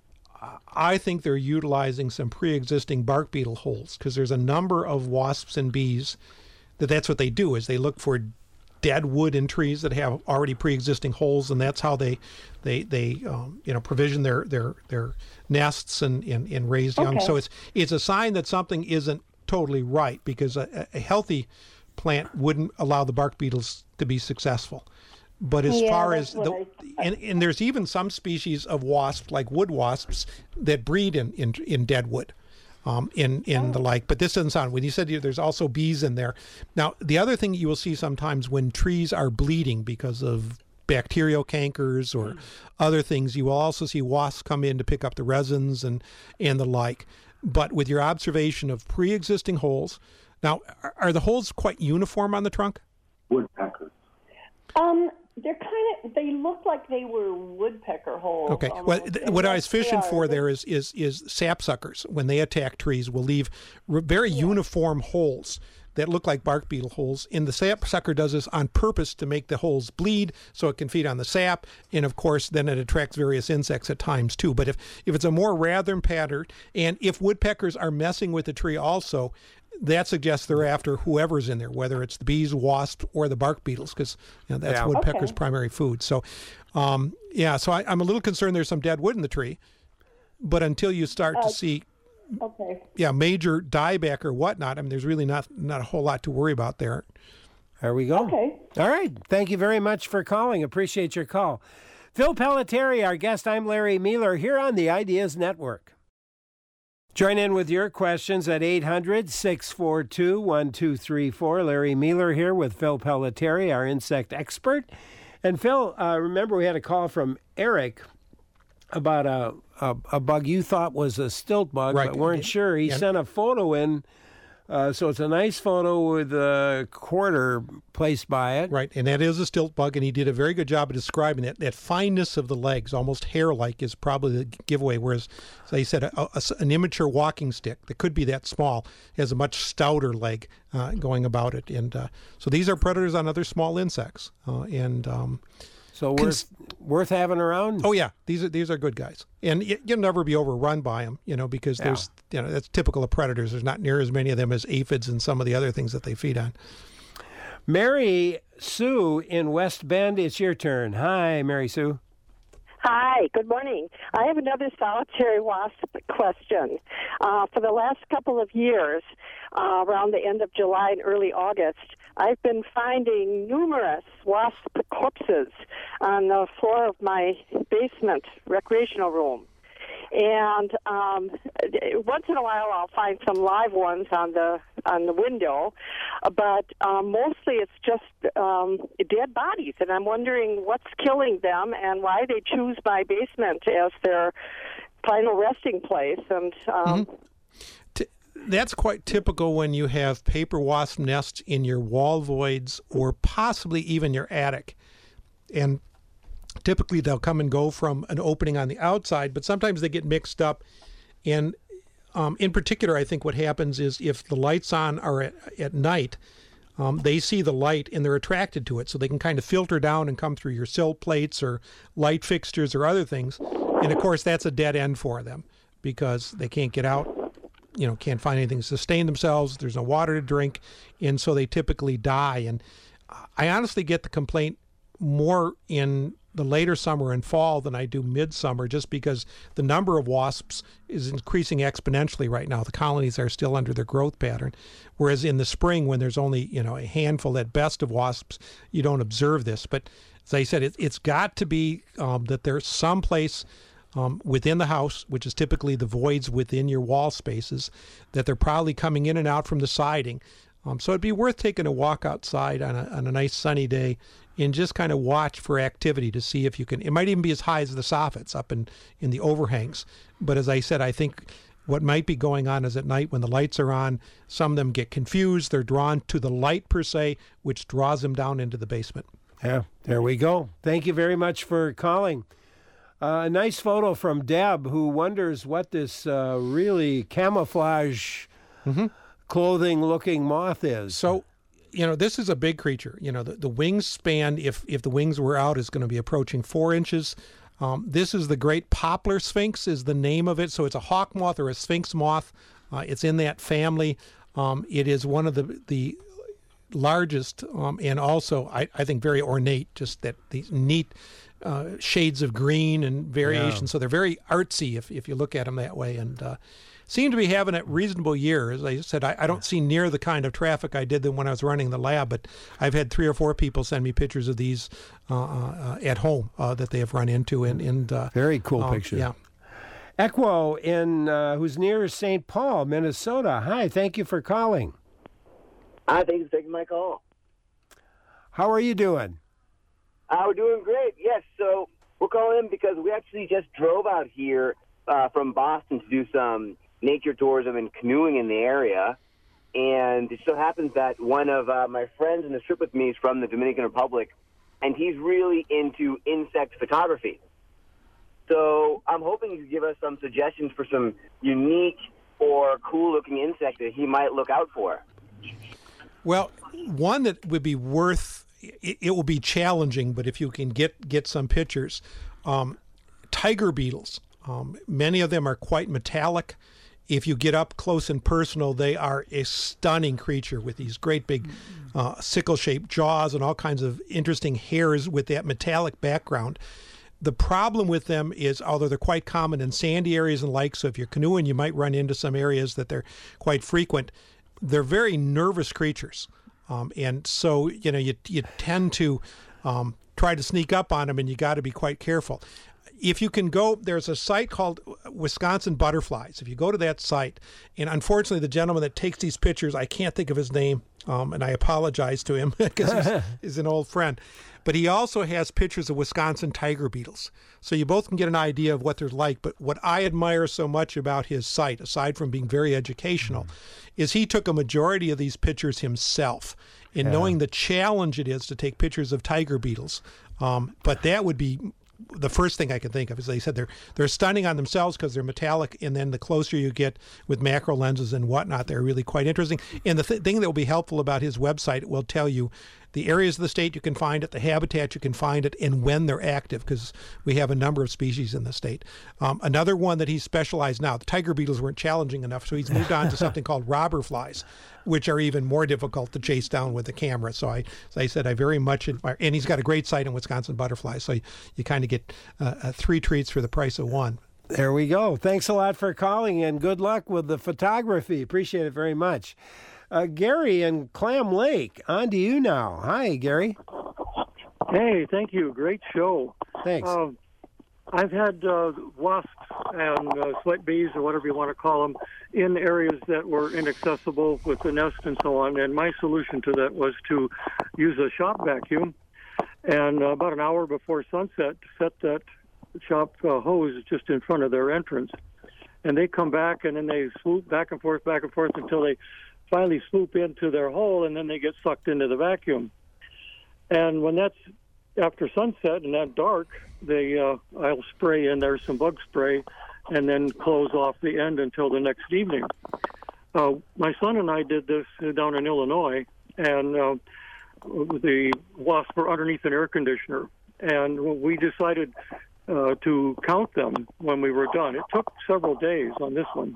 I think they're utilizing some pre-existing bark beetle holes, because there's a number of wasps and bees that that's what they do, is they look for dead wood in trees that have already pre-existing holes, and that's how they they they um, you know provision their their their nests and and, and raise young. Okay. So it's it's a sign that something isn't totally right, because a, a healthy plant wouldn't allow the bark beetles to be successful. But as yeah, far as the, I, and, and there's even some species of wasps, like wood wasps, that breed in in, in dead wood. Um, in in oh. the like, but this doesn't sound. When you said there's also bees in there. Now, the other thing you will see sometimes when trees are bleeding because of bacterial cankers or mm. other things, you will also see wasps come in to pick up the resins and and the like. But with your observation of pre-existing holes, now are, are the holes quite uniform on the trunk? Woodpeckers. Um. They're kind of, they look like they were woodpecker holes. Okay. Almost. Well, th- what I was fishing yeah, for there is, is is sapsuckers. When they attack trees, will leave r- very yeah. uniform holes that look like bark beetle holes. And the sapsucker does this on purpose to make the holes bleed so it can feed on the sap. And, of course, then it attracts various insects at times, too. But if, if it's a more random pattern, and if woodpeckers are messing with the tree also, that suggests they're after whoever's in there, whether it's the bees, wasps, or the bark beetles, because you know, that's yeah. woodpecker's okay. primary food. So, um, yeah, so I, I'm a little concerned there's some dead wood in the tree. But until you start uh, to see, okay. yeah, major dieback or whatnot, I mean, there's really not not a whole lot to worry about there. There we go. Okay. All right. Thank you very much for calling. Appreciate your call. Phil Pelletieri, our guest. I'm Larry Mealer here on the Ideas Network. Join in with your questions at eight hundred, six four two, one two three four. Larry Mealer here with Phil Pelletieri, our insect expert. And Phil, uh, remember we had a call from Eric about a, a, a bug you thought was a stilt bug, right. but weren't sure. He yeah. sent a photo in. Uh, so it's a nice photo with a quarter placed by it. Right, and that is a stilt bug, and he did a very good job of describing it. That fineness of the legs, almost hair-like, is probably the giveaway, whereas, as I said, a, a, an immature walking stick that could be that small has a much stouter leg uh, going about it. And uh, so these are predators on other small insects. Uh, and um, So worth, worth having around? Oh, yeah, these are these are good guys. And you, you'll never be overrun by them, you know, because there's, you know, that's typical of predators. There's not near as many of them as aphids and some of the other things that they feed on. Mary Sue in West Bend, it's your turn. Hi, Mary Sue. Hi, good morning. I have another solitary wasp question. Uh, for the last couple of years, uh, around the end of July and early August, I've been finding numerous wasp corpses on the floor of my basement recreational room. And um, once in a while, I'll find some live ones on the on the window, but um, mostly it's just um, dead bodies. And I'm wondering what's killing them and why they choose my basement as their final resting place. And um, mm-hmm. T- that's quite typical when you have paper wasp nests in your wall voids or possibly even your attic. And typically they'll come and go from an opening on the outside, but sometimes they get mixed up. And um, in particular, I think what happens is if the lights on are at, at night, um, they see the light and they're attracted to it. So they can kind of filter down and come through your sill plates or light fixtures or other things. And of course, that's a dead end for them because they can't get out, you know, can't find anything to sustain themselves. There's no water to drink. And so they typically die. And I honestly get the complaint more in the later summer and fall than I do midsummer, just because the number of wasps is increasing exponentially right now. The colonies are still under their growth pattern, whereas in the spring, when there's only, you know, a handful at best of wasps, you don't observe this. But as I said, it, it's got to be um, that there's some place um, within the house, which is typically the voids within your wall spaces, that they're probably coming in and out from the siding. Um, so it'd be worth taking a walk outside on a, on a nice sunny day and just kind of watch for activity to see if you can. It might even be as high as the soffits up in, in the overhangs. But as I said, I think what might be going on is at night when the lights are on, some of them get confused. They're drawn to the light per se, which draws them down into the basement. Yeah, there we go. Thank you very much for calling. Uh, a nice photo from Deb, who wonders what this uh, really camouflage mm-hmm. clothing-looking moth is. So, you know, this is a big creature. You know, the, the wingspan, if if the wings were out, is going to be approaching four inches. Um, this is the great poplar sphinx is the name of it. So it's a hawk moth or a sphinx moth. Uh, it's in that family. Um, it is one of the the largest um, and also, I, I think, very ornate, just that these neat uh, shades of green and variation. Yeah. So they're very artsy if, if you look at them that way. And uh, seem to be having a reasonable year. As I said, I, I don't see near the kind of traffic I did when I was running the lab, but I've had three or four people send me pictures of these uh, uh, at home uh, that they have run into. And, and uh, very cool um, picture. Yeah. Equo, in uh, who's near Saint Paul, Minnesota. Hi, thank you for calling. Hi, thanks for taking my call. How are you doing? Uh, we're doing great. Yes, so we're calling in because we actually just drove out here uh, from Boston to do some nature tourism and canoeing in the area. And it so happens that one of uh, my friends in the trip with me is from the Dominican Republic, and he's really into insect photography. So I'm hoping you give us some suggestions for some unique or cool-looking insect that he might look out for. Well, one that would be worth, it, it will be challenging, but if you can get, get some pictures, um, tiger beetles. Um, many of them are quite metallic. If you get up close and personal, they are a stunning creature with these great big uh, sickle-shaped jaws and all kinds of interesting hairs with that metallic background. The problem with them is, although they're quite common in sandy areas and lakes, so if you're canoeing, you might run into some areas that they're quite frequent. They're very nervous creatures. Um, and so, you know, you, you tend to um, try to sneak up on them, and you got to be quite careful. If you can go, there's a site called Wisconsin Butterflies. If you go to that site, and unfortunately the gentleman that takes these pictures, I can't think of his name, um, and I apologize to him because he's, he's an old friend. But he also has pictures of Wisconsin tiger beetles. So you both can get an idea of what they're like. But what I admire so much about his site, aside from being very educational, mm. is he took a majority of these pictures himself. In yeah. knowing the challenge it is to take pictures of tiger beetles. Um, but that would be the first thing I can think of. As they said, they're they're stunning on themselves because they're metallic, and then the closer you get with macro lenses and whatnot, they're really quite interesting. And the th- thing that will be helpful about his website will tell you the areas of the state you can find it, the habitat you can find it, and when they're active, because we have a number of species in the state. Um, another one that he's specialized now, the tiger beetles weren't challenging enough, so he's moved on to something called robber flies, which are even more difficult to chase down with the camera. So I, as I said, I very much admire, and he's got a great site in Wisconsin Butterflies, so you, you kind of get uh, uh, three treats for the price of one. There we go. Thanks a lot for calling, and good luck with the photography. Appreciate it very much. Uh, Gary in Clam Lake, on to you now. Hi, Gary. Hey, thank you. Great show. Thanks. Uh, I've had uh, wasps and uh, sweat bees or whatever you want to call them in areas that were inaccessible with the nest and so on. And my solution to that was to use a shop vacuum, and uh, about an hour before sunset, set that shop uh, hose just in front of their entrance. And they come back, and then they swoop back and forth, back and forth until they finally swoop into their hole, and then they get sucked into the vacuum. And when that's after sunset and that dark, they uh, I'll spray in there some bug spray, and then close off the end until the next evening. Uh, my son and I did this down in Illinois, and uh, the wasps were underneath an air conditioner, and we decided uh, to count them when we were done. It took several days on this one,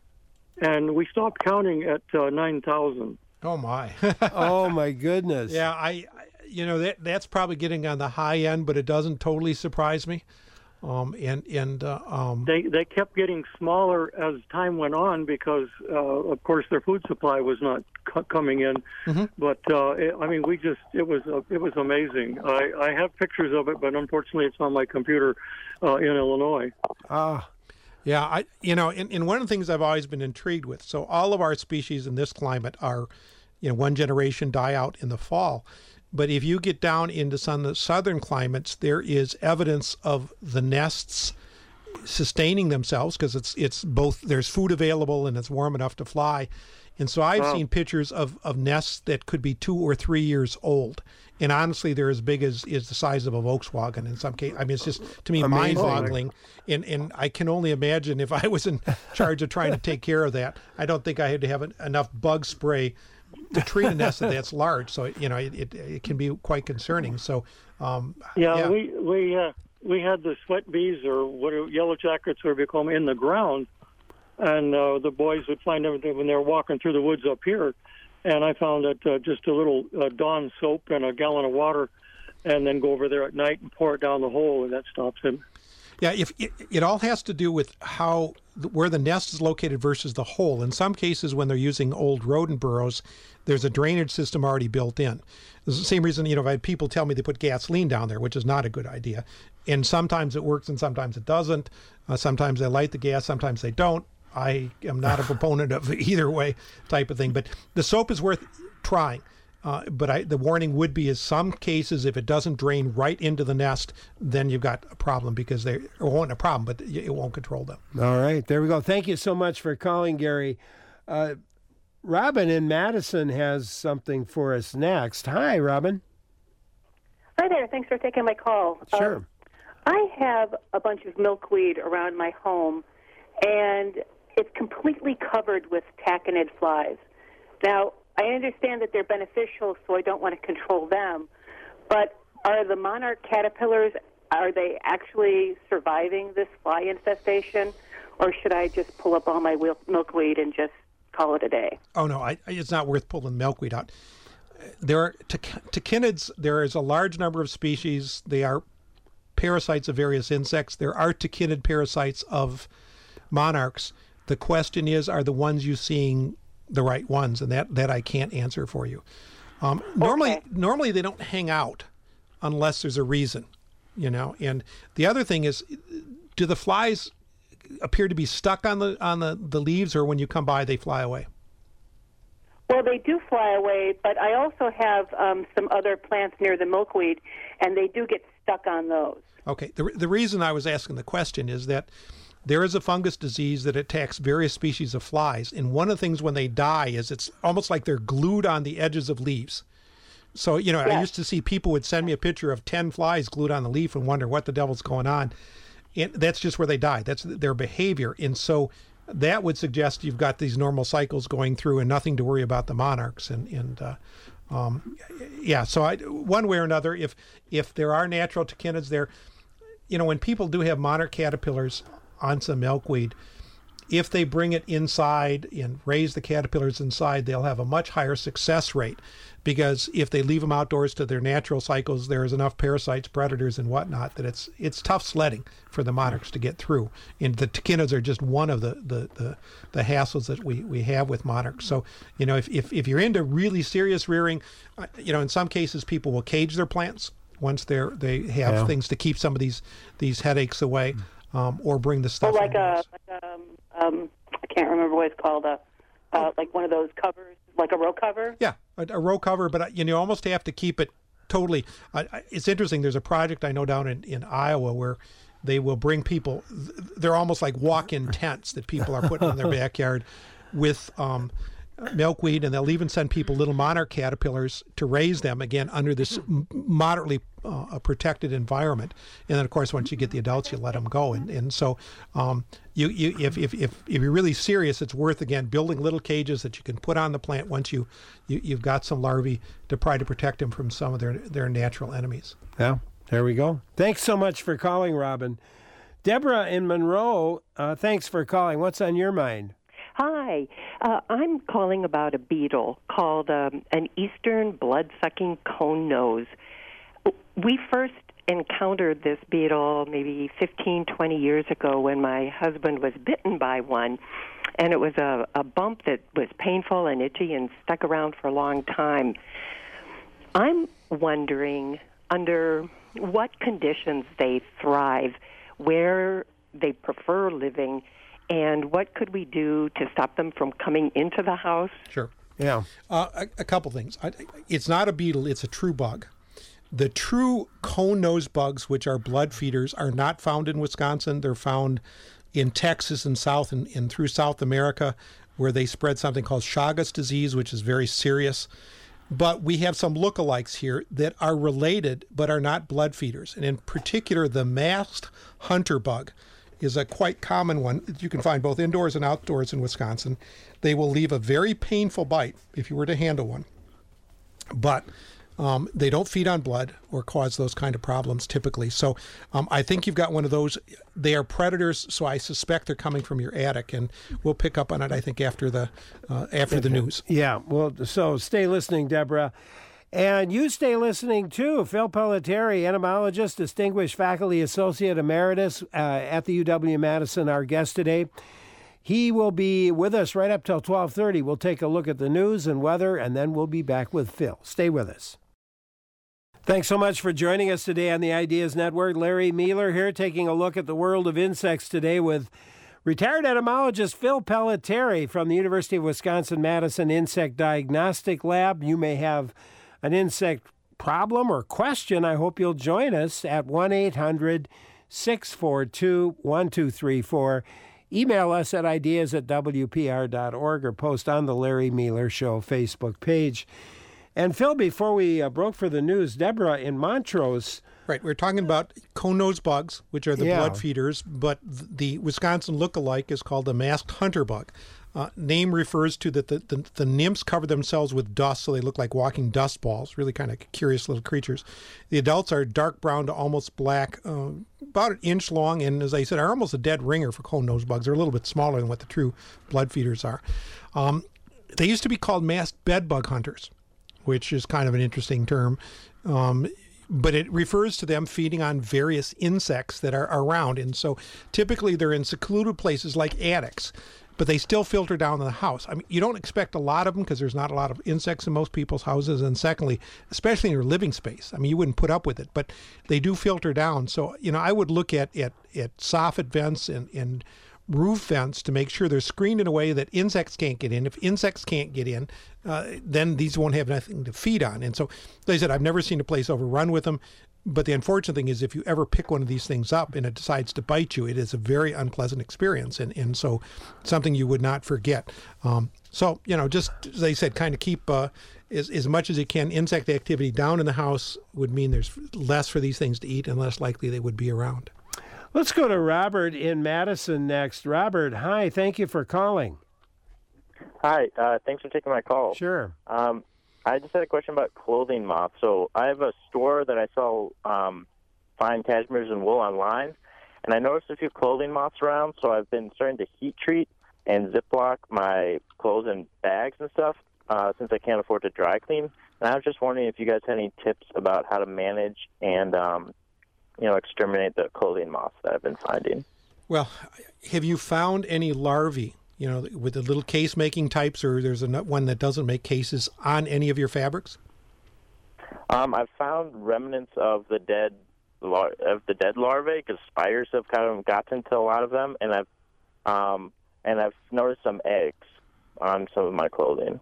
and we stopped counting at uh, nine thousand. Oh my! Oh my goodness! Yeah, I, you know, that that's probably getting on the high end, but it doesn't totally surprise me. Um, and and uh, um, they they kept getting smaller as time went on because, uh, of course, their food supply was not c- coming in. Mm-hmm. But uh, it, I mean, we just it was uh, it was amazing. I, I have pictures of it, but unfortunately, it's on my computer uh, in Illinois. Ah. Yeah, I you know, and, and one of the things I've always been intrigued with, so all of our species in this climate are, you know, one generation die out in the fall. But if you get down into some of the southern climates, there is evidence of the nests sustaining themselves because it's it's both there's food available and it's warm enough to fly. And so I've wow. seen pictures of, of nests that could be two or three years old. And honestly, they're as big as is the size of a Volkswagen in some cases. I mean, it's just, to me, Amazing. mind-boggling. And and I can only imagine if I was in charge of trying to take care of that, I don't think I had to have an, enough bug spray to treat a nest that's large. So, you know, it, it, it can be quite concerning. So, um, yeah, yeah, we we uh, we had the sweat bees or what yellow jackets, whatever you call them, in the ground. And uh, the boys would find them when they were walking through the woods up here. And I found that uh, just a little uh, Dawn soap and a gallon of water, and then go over there at night and pour it down the hole, and that stops him. Yeah, if it, it all has to do with how where the nest is located versus the hole. In some cases, when they're using old rodent burrows, there's a drainage system already built in. It's the same reason, you know, I've had people tell me they put gasoline down there, which is not a good idea. And sometimes it works and sometimes it doesn't. Uh, sometimes they light the gas, sometimes they don't. I am not a proponent of either way type of thing, but the soap is worth trying. Uh, but I, the warning would be is some cases, if it doesn't drain right into the nest, then you've got a problem because they it won't a problem, but it won't control them. All right, there we go. Thank you so much for calling, Gary. Uh, Robin in Madison has something for us next. Hi, Robin. Hi there. Thanks for taking my call. Sure. Um, I have a bunch of milkweed around my home, and it's completely covered with taconid flies. Now, I understand that they're beneficial, so I don't want to control them. But are the monarch caterpillars, are they actually surviving this fly infestation? Or should I just pull up all my milkweed and just call it a day? Oh, no, I, it's not worth pulling milkweed out. There are tachinids, there is a large number of species. They are parasites of various insects. There are tachinid parasites of monarchs. The question is, are the ones you seeing the right ones? And that, that I can't answer for you. Um, normally, okay. normally they don't hang out unless there's a reason, you know. And the other thing is, do the flies appear to be stuck on the on the, the leaves, or when you come by they fly away? Well, they do fly away, but I also have um, some other plants near the milkweed, and they do get stuck on those. Okay. The the reason I was asking the question is that there is a fungus disease that attacks various species of flies, and one of the things when they die is it's almost like they're glued on the edges of leaves. So, you know, yes. I used to see people would send me a picture of ten flies glued on the leaf and wonder what the devil's going on. And that's just where they die. That's their behavior. And so that would suggest you've got these normal cycles going through and nothing to worry about the monarchs. And, and uh, um, yeah, so I, one way or another, if if there are natural tachinids there, you know, when people do have monarch caterpillars on some milkweed, if they bring it inside and raise the caterpillars inside, they'll have a much higher success rate, because if they leave them outdoors to their natural cycles, there's enough parasites, predators, and whatnot that it's it's tough sledding for the monarchs to get through. And the tachinids are just one of the the, the, the hassles that we, we have with monarchs. So, you know, if, if, if you're into really serious rearing, uh, you know, in some cases people will cage their plants once they're they have yeah. things to keep some of these these headaches away. um, or bring the stuff. Oh, like a, indoors. like a um, I can't remember what it's called. A, uh, like one of those covers, like a row cover. Yeah, a, a row cover, but uh, you know, you almost have to keep it totally. I, I, it's interesting. There's a project I know down in, in Iowa where they will bring people. They're almost like walk-in tents that people are putting in their backyard with um, milkweed, and they'll even send people little monarch caterpillars to raise them again under this moderately uh, protected environment. And then, of course, once you get the adults, you let them go. And and so, um, you you if, if if if you're really serious, it's worth again building little cages that you can put on the plant once you, you you've got some larvae to try to protect them from some of their their natural enemies. Yeah, there we go. Thanks so much for calling, Robin. Deborah in Monroe, uh, thanks for calling. What's on your mind? Hi, uh, I'm calling about a beetle called um, an eastern blood-sucking cone nose. We first encountered this beetle maybe fifteen, twenty years ago when my husband was bitten by one, and it was a, a bump that was painful and itchy and stuck around for a long time. I'm wondering under what conditions they thrive, where they prefer living, and what could we do to stop them from coming into the house? Sure. Yeah. Uh, a, a couple things. I, it's not a beetle, it's a true bug. The true cone nose bugs, which are blood feeders, are not found in Wisconsin. They're found in Texas and South and, and through South America, where they spread something called Chagas disease, which is very serious. But we have some lookalikes here that are related but are not blood feeders. And in particular, the masked hunter bug is a quite common one that you can find both indoors and outdoors in Wisconsin. They will leave a very painful bite if you were to handle one. But um, they don't feed on blood or cause those kind of problems typically. So um, I think you've got one of those. They are predators, so I suspect they're coming from your attic, and we'll pick up on it, I think, after the uh, after the news. Yeah, well, so stay listening, Deborah. And you stay listening, too. Phil Pelletieri, entomologist, distinguished faculty associate emeritus uh, at the U W-Madison, our guest today. He will be with us right up till twelve thirty. We'll take a look at the news and weather, and then we'll be back with Phil. Stay with us. Thanks so much for joining us today on the Ideas Network. Larry Mealer here, taking a look at the world of insects today with retired entomologist Phil Pelletieri from the University of Wisconsin-Madison Insect Diagnostic Lab. You may have an insect problem or question. I hope you'll join us at one eight hundred six four two one two three four. Email us at ideas at w p r dot org or post on the Larry Mealer Show Facebook page. And Phil, before we uh, broke for the news, Deborah in Montrose. Right, we're talking about cone nose bugs, which are the Yeah. blood feeders, but the Wisconsin lookalike is called the masked hunter bug. Uh, name refers to that the, the, the nymphs cover themselves with dust, so they look like walking dust balls, really kind of curious little creatures. The adults are dark brown to almost black, uh, about an inch long, and as I said, are almost a dead ringer for cone nose bugs. They're a little bit smaller than what the true blood feeders are. Um, they used to be called masked bed bug hunters, which is kind of an interesting term. Um, but it refers to them feeding on various insects that are around. And so typically they're in secluded places like attics, but they still filter down to the house. I mean, you don't expect a lot of them because there's not a lot of insects in most people's houses. And secondly, especially in your living space, I mean, you wouldn't put up with it, but they do filter down. So, you know, I would look at, at, at soffit vents and, and roof vents to make sure they're screened in a way that insects can't get in. If insects can't get in, uh, then these won't have nothing to feed on. And so, like I said, I've never seen a place overrun with them. But the unfortunate thing is if you ever pick one of these things up and it decides to bite you, it is a very unpleasant experience. And, and so something you would not forget. Um, so, you know, just as I said, kind of keep uh, as, as much as you can insect activity down in the house would mean there's less for these things to eat and less likely they would be around. Let's go to Robert in Madison next. Robert, hi. Thank you for calling. Hi. Uh, thanks for taking my call. Sure. Um, I just had a question about clothing moths. So I have a store that I sell um, fine cashmeres and wool online, and I noticed a few clothing moths around, so I've been starting to heat treat and Ziploc my clothes in bags and stuff uh, since I can't afford to dry clean. And I was just wondering if you guys had any tips about how to manage and, um, you know, exterminate the clothing moths that I've been finding. Well, have you found any larvae, you know, with the little case-making types, or there's a one that doesn't make cases on any of your fabrics? Um, I've found remnants of the dead lar- of the dead larvae because spiders have kind of gotten to a lot of them, and I've um, and I've noticed some eggs on some of my clothing.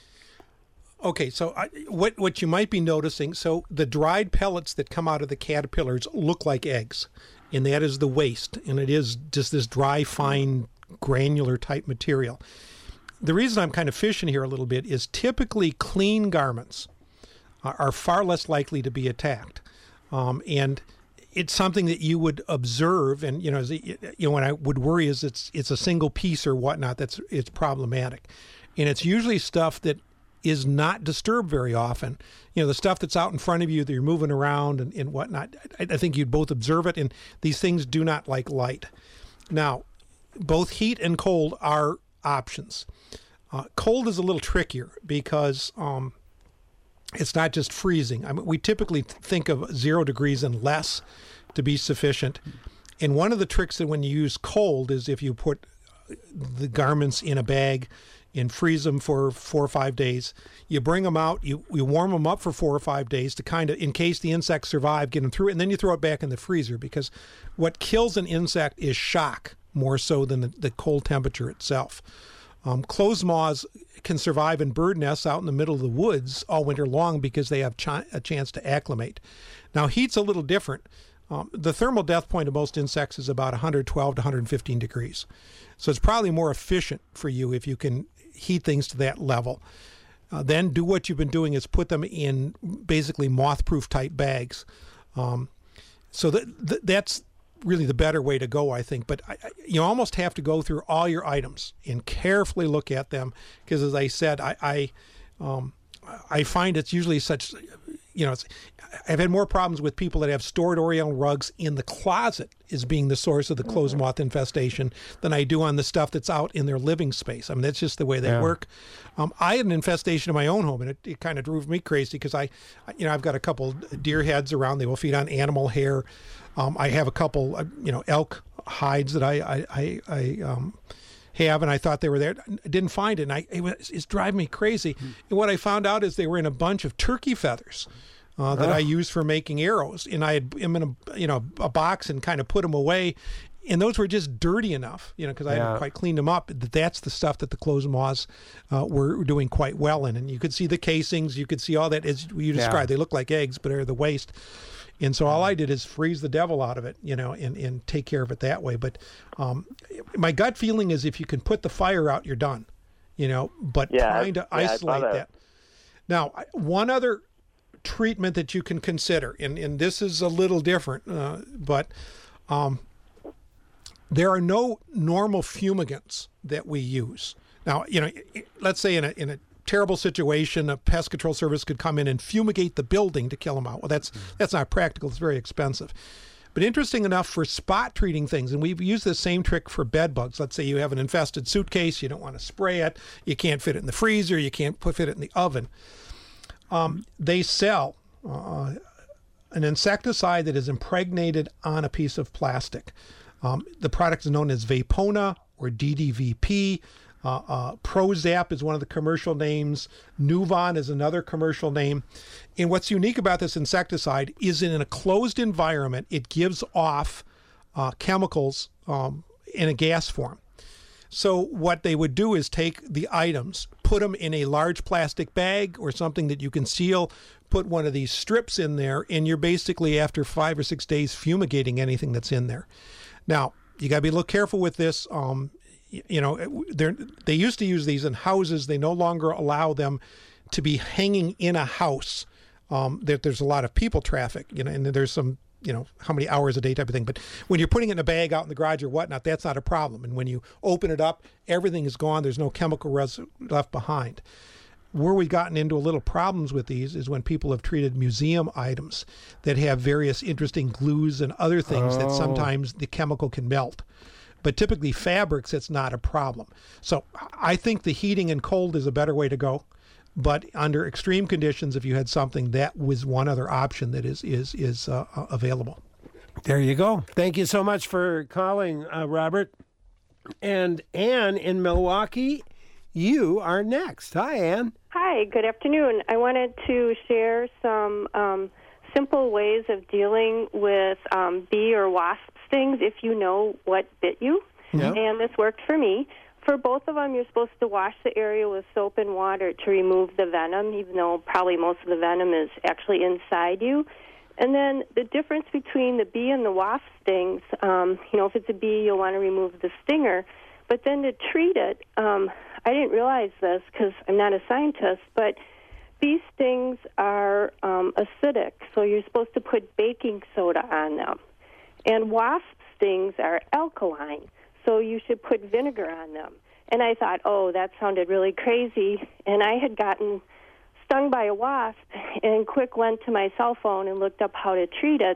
Okay, so I, what what you might be noticing, so the dried pellets that come out of the caterpillars look like eggs, and that is the waste, and it is just this dry, fine, granular type material. The reason I'm kind of fishing here a little bit is typically clean garments are, are far less likely to be attacked, um, and it's something that you would observe, and you know, you know, what I would worry is it's it's a single piece or whatnot that's it's problematic, and it's usually stuff that is not disturbed very often. You know, the stuff that's out in front of you that you're moving around and, and whatnot, I, I think you'd both observe it, and these things do not like light. Now, both heat and cold are options. Uh, cold is a little trickier because um, it's not just freezing. I mean, we typically think of zero degrees and less to be sufficient. And one of the tricks that when you use cold is if you put the garments in a bag and freeze them for four or five days. You bring them out, you, you warm them up for four or five days to kind of, in case the insects survive, get them through it, and then you throw it back in the freezer, because what kills an insect is shock more so than the, the cold temperature itself. Um, closed moths can survive in bird nests out in the middle of the woods all winter long because they have ch- a chance to acclimate. Now, heat's a little different. Um, the thermal death point of most insects is about one hundred twelve to one hundred fifteen degrees. So it's probably more efficient for you if you can heat things to that level. Uh, then do what you've been doing is put them in basically moth-proof type bags. Um, so that, that that's really the better way to go, I think. But I, you almost have to go through all your items and carefully look at them, because as I said, I I, um, I find it's usually such, you know, it's, I've had more problems with people that have stored Oriental rugs in the closet as being the source of the closed moth infestation than I do on the stuff that's out in their living space. I mean, that's just the way they Yeah. work. Um, I had an infestation in my own home, and it, it kind of drove me crazy because I, you know, I've got a couple deer heads around. They will feed on animal hair. Um, I have a couple, uh, you know, elk hides that I, I, I, I um, have, and I thought they were there. I didn't find it, and I, it was, it's driving me crazy. Mm. And what I found out is they were in a bunch of turkey feathers. Uh, that oh. I use for making arrows, and I had them in a you know a box and kind of put them away, and those were just dirty enough, you know, because I yeah. hadn't quite cleaned them up. That that's the stuff that the closed moths uh, were doing quite well in, and you could see the casings, you could see all that as you described. Yeah. They look like eggs, but they're the waste. And so all I did is freeze the devil out of it, you know, and, and take care of it that way. But um, my gut feeling is if you can put the fire out, you're done, you know. But yeah, trying to yeah, isolate that. that. Now, one other treatment that you can consider, and, and this is a little different, uh, but um, there are no normal fumigants that we use. Now, you know, let's say in a in a terrible situation, a pest control service could come in and fumigate the building to kill them out. Well, that's mm. that's not practical. It's very expensive. But interesting enough, for spot treating things, and we've used the same trick for bed bugs. Let's say you have an infested suitcase, you don't want to spray it, you can't fit it in the freezer, you can't put fit it in the oven. Um, they sell uh, an insecticide that is impregnated on a piece of plastic. Um, the product is known as Vapona or D D V P. Uh, uh, Prozap is one of the commercial names. Nuvon is another commercial name. And what's unique about this insecticide is in a closed environment, it gives off uh, chemicals um, in a gas form. So what they would do is take the items, put them in a large plastic bag or something that you can seal, put one of these strips in there, and you're basically, after five or six days, fumigating anything that's in there. Now, you got to be a little careful with this. Um, you know, they used to use these in houses. They no longer allow them to be hanging in a house. Um, there, there's a lot of people traffic, you know, and there's some, you know, how many hours a day type of thing. But when you're putting it in a bag out in the garage or whatnot, that's not a problem. And when you open it up, everything is gone. There's no chemical residue left behind. Where we've gotten into a little problems with these is when people have treated museum items that have various interesting glues and other things oh. that sometimes the chemical can melt. But typically fabrics, it's not a problem. So I think the heating and cold is a better way to go. But under extreme conditions, if you had something, that was one other option that is is is uh, available. There you go. Thank you so much for calling, uh, Robert. And Ann in Milwaukee, you are next. Hi, Ann. Hi, good afternoon. I wanted to share some um, simple ways of dealing with um, bee or wasp stings if you know what bit you. Yeah. And this worked for me. For both of them, you're supposed to wash the area with soap and water to remove the venom, even though probably most of the venom is actually inside you. And then the difference between the bee and the wasp stings, um, you know, if it's a bee, you'll want to remove the stinger. But then to treat it, um, I didn't realize this because I'm not a scientist, but bee stings are um, acidic, so you're supposed to put baking soda on them. And wasp stings are alkaline, so you should put vinegar on them. And I thought, oh, that sounded really crazy. And I had gotten stung by a wasp and quick went to my cell phone and looked up how to treat it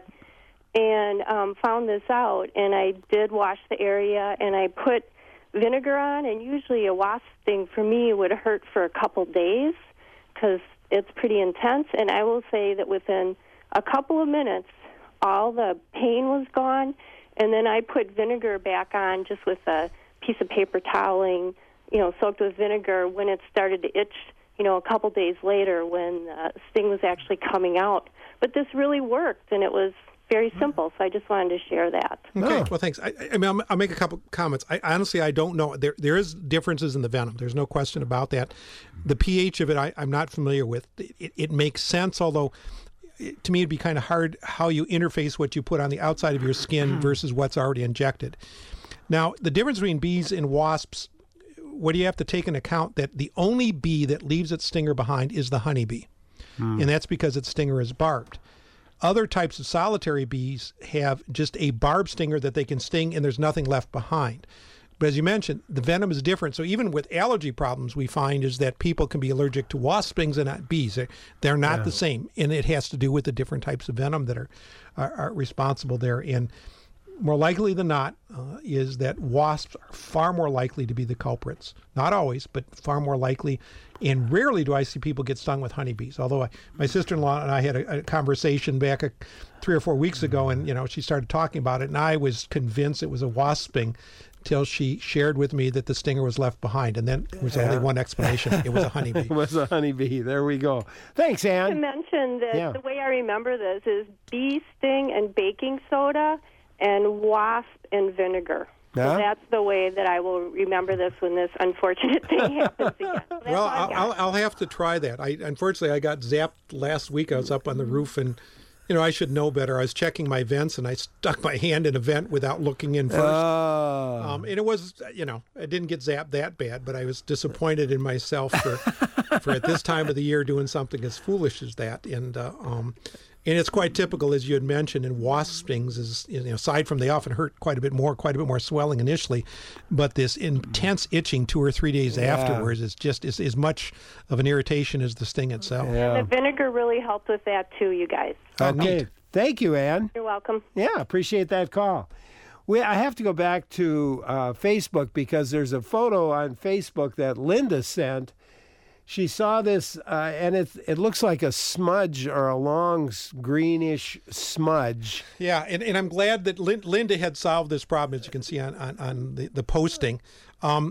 and um, found this out. And I did wash the area, and I put vinegar on, and usually a wasp sting for me would hurt for a couple days because it's pretty intense. And I will say that within a couple of minutes, all the pain was gone. And then I put vinegar back on just with a piece of paper toweling, you know, soaked with vinegar when it started to itch, you know, a couple days later when the sting was actually coming out. But this really worked, and it was very simple, so I just wanted to share that. Okay, well, thanks. I, I mean, I'll, I'll make a couple comments. I honestly, I don't know. There, there is differences in the venom. There's no question about that. The pH of it, I, I'm not familiar with. It, it makes sense, although it, to me, it'd be kind of hard how you interface what you put on the outside of your skin versus what's already injected. Now, the difference between bees and wasps, what do you have to take into account? That the only bee that leaves its stinger behind is the honeybee, hmm. and that's because its stinger is barbed. Other types of solitary bees have just a barb stinger that they can sting, and there's nothing left behind. But as you mentioned, the venom is different. So even with allergy problems, we find is that people can be allergic to wasp stings and not bees. They're, they're not yeah. the same, and it has to do with the different types of venom that are are, are responsible there. And more likely than not uh, is that wasps are far more likely to be the culprits. Not always, but far more likely. And rarely do I see people get stung with honeybees. Although I, my sister-in-law and I had a, a conversation back a, three or four weeks ago, and you know she started talking about it, and I was convinced it was a wasp sting till she shared with me that the stinger was left behind, and then there was yeah. only one explanation: it was a honeybee. It was a honeybee. There we go. Thanks, Ann. To mention that yeah. the way I remember this is bee sting and baking soda, and wasp and vinegar. Yeah. So that's the way that I will remember this when this unfortunate thing happens again. So well, I'll, I'll, I'll have to try that. I unfortunately I got zapped last week. I was up on the roof, and you know I should know better. I was checking my vents, and I stuck my hand in a vent without looking in first. Oh. Um, and it was, you know, I didn't get zapped that bad, but I was disappointed in myself for for at this time of the year doing something as foolish as that. And uh, um, And it's quite typical, as you had mentioned, in wasp stings, is, you know, aside from they often hurt quite a bit more, quite a bit more swelling initially, but this intense itching two or three days yeah. afterwards is just is as much of an irritation as the sting itself. Yeah. And the vinegar really helped with that too, you guys. Okay. Oh, thank you, Ann. You're welcome. Yeah, appreciate that call. We, I have to go back to uh, Facebook because there's a photo on Facebook that Linda sent. She saw this, uh, and it it looks like a smudge or a long greenish smudge. Yeah, and, and I'm glad that Lin- Linda had solved this problem, as you can see on, on, on the, the posting. Um,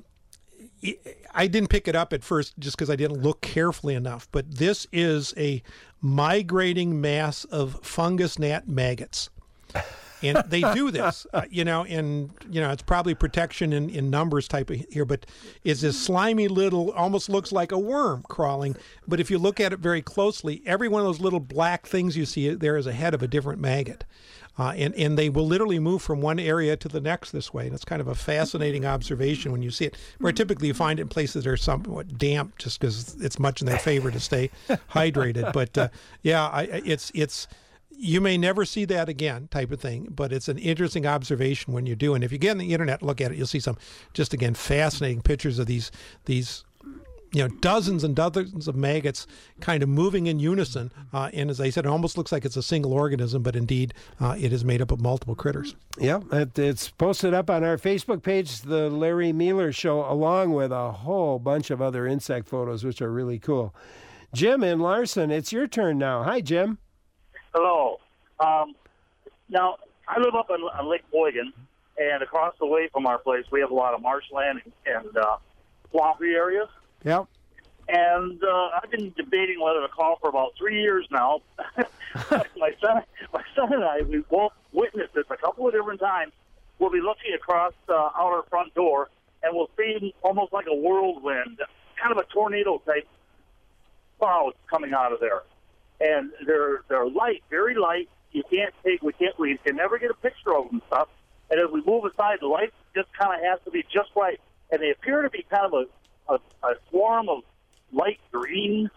I didn't pick it up at first just because I didn't look carefully enough, but this is a migrating mass of fungus gnat maggots. And they do this, uh, you know, and, you know, it's probably protection in, in numbers type of here, but it's this slimy little, almost looks like a worm crawling. But if you look at it very closely, every one of those little black things you see there is a head of a different maggot. Uh, and, and they will literally move from one area to the next this way. And it's kind of a fascinating observation when you see it, where typically you find it in places that are somewhat damp just because it's much in their favor to stay hydrated. But, uh, yeah, I, it's it's... you may never see that again type of thing, but it's an interesting observation when you do. And if you get on the internet, look at it, you'll see some just, again, fascinating pictures of these, these you know, dozens and dozens of maggots kind of moving in unison. Uh, and as I said, it almost looks like it's a single organism, but indeed uh, it is made up of multiple critters. Yeah, it, it's posted up on our Facebook page, The Larry Mealer Show, along with a whole bunch of other insect photos, which are really cool. Jim in Larson, it's your turn now. Hi, Jim. Hello. Um, now, I live up on, on Lake Boygan, and across the way from our place, we have a lot of marshland and, and uh, swampy areas. Yep. And uh, I've been debating whether to call for about three years now. my son, my son and I, we both witnessed this a couple of different times. We'll be looking across uh, our front door, and we'll see almost like a whirlwind, kind of a tornado type clouds coming out of there. And they're they're light, very light. You can't take, we can't, we can never get a picture of them and stuff. And as we move aside, the light just kind of has to be just right. And they appear to be kind of a, a, a swarm of light green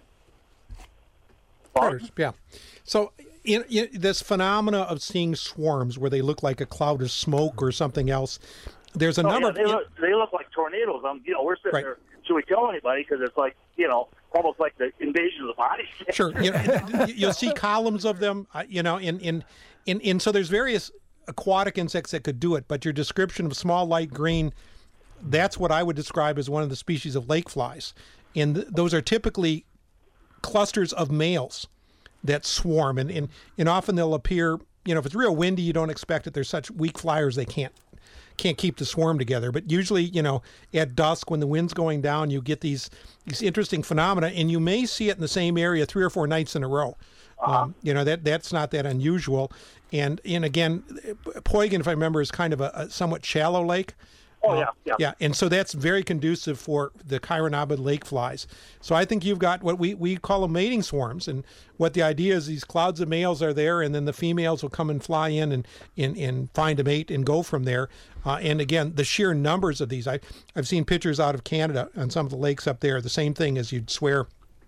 bugs. Yeah. So in, in this phenomena of seeing swarms where they look like a cloud of smoke or something else, there's a oh, number yeah, they, of... look, they look like tornadoes. Um, you know, we're sitting Right. there, should we tell anybody? Because it's like, you know, almost like the invasion of the body. Sure. You know, you'll see columns of them, uh, you know, in, in, in, in, so there's various aquatic insects that could do it, but your description of small light green, that's what I would describe as one of the species of lake flies. And th- those are typically clusters of males that swarm, and, and, and often they'll appear, you know, if it's real windy, you don't expect it. They're such weak flyers, they can't can't keep the swarm together. But usually, you know, at dusk when the wind's going down, you get these these interesting phenomena, and you may see it in the same area three or four nights in a row. Uh-huh. Um, you know, that that's not that unusual. And and again, Poygan, if I remember, is kind of a, a somewhat shallow lake. Oh, Uh, yeah, yeah. Yeah, and so that's very conducive for the Chironobid lake flies. So I think you've got what we, we call them mating swarms. And what the idea is, these clouds of males are there, and then the females will come and fly in and, and, and find a mate and go from there. Uh, and again, the sheer numbers of these, I, I've seen pictures out of Canada on some of the lakes up there, the same thing as you'd swear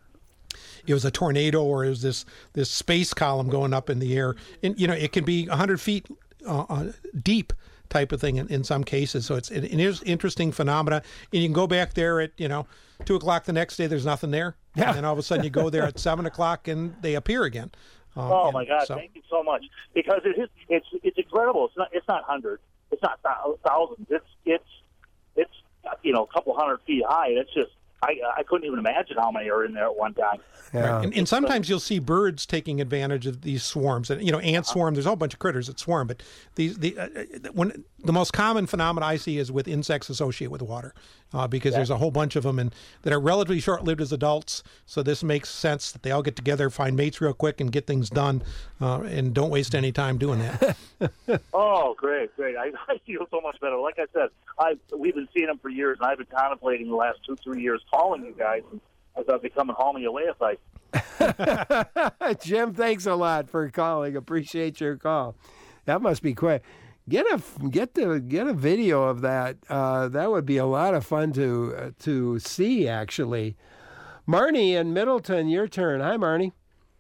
it was a tornado or it was this, this space column going up in the air. And, you know, it can be one hundred feet uh, uh, deep type of thing in, in some cases. So it's an, an interesting phenomena. And you can go back there at, you know, two o'clock the next day, there's nothing there. Yeah. And then all of a sudden you go there at seven o'clock and they appear again. Um, oh and my God! so- Thank you so much. Because it is, it's it's incredible. It's not it's not hundreds. It's not thou- thousands. It's it's it's you know a couple hundred feet high. It's just I I couldn't even imagine how many are in there at one time. Right. And, and sometimes you'll see birds taking advantage of these swarms. And you know, ant swarm. There's a whole bunch of critters that swarm, but these the uh, when the most common phenomenon I see is with insects associated with water, uh, because Yeah. there's a whole bunch of them and that are relatively short-lived as adults. So this makes sense that they all get together, find mates real quick, and get things done, uh, and don't waste any time doing that. Oh, great, great! I, I feel so much better. Like I said, I we've been seeing them for years, and I've been contemplating the last two, three years calling you guys. And I thought they'd come and haul me away if I. Jim, thanks a lot for calling. Appreciate your call. That must be quick. Get a get the get a video of that. Uh, that would be a lot of fun to uh, to see. Actually, Marnie in Middleton, your turn. Hi, Marnie.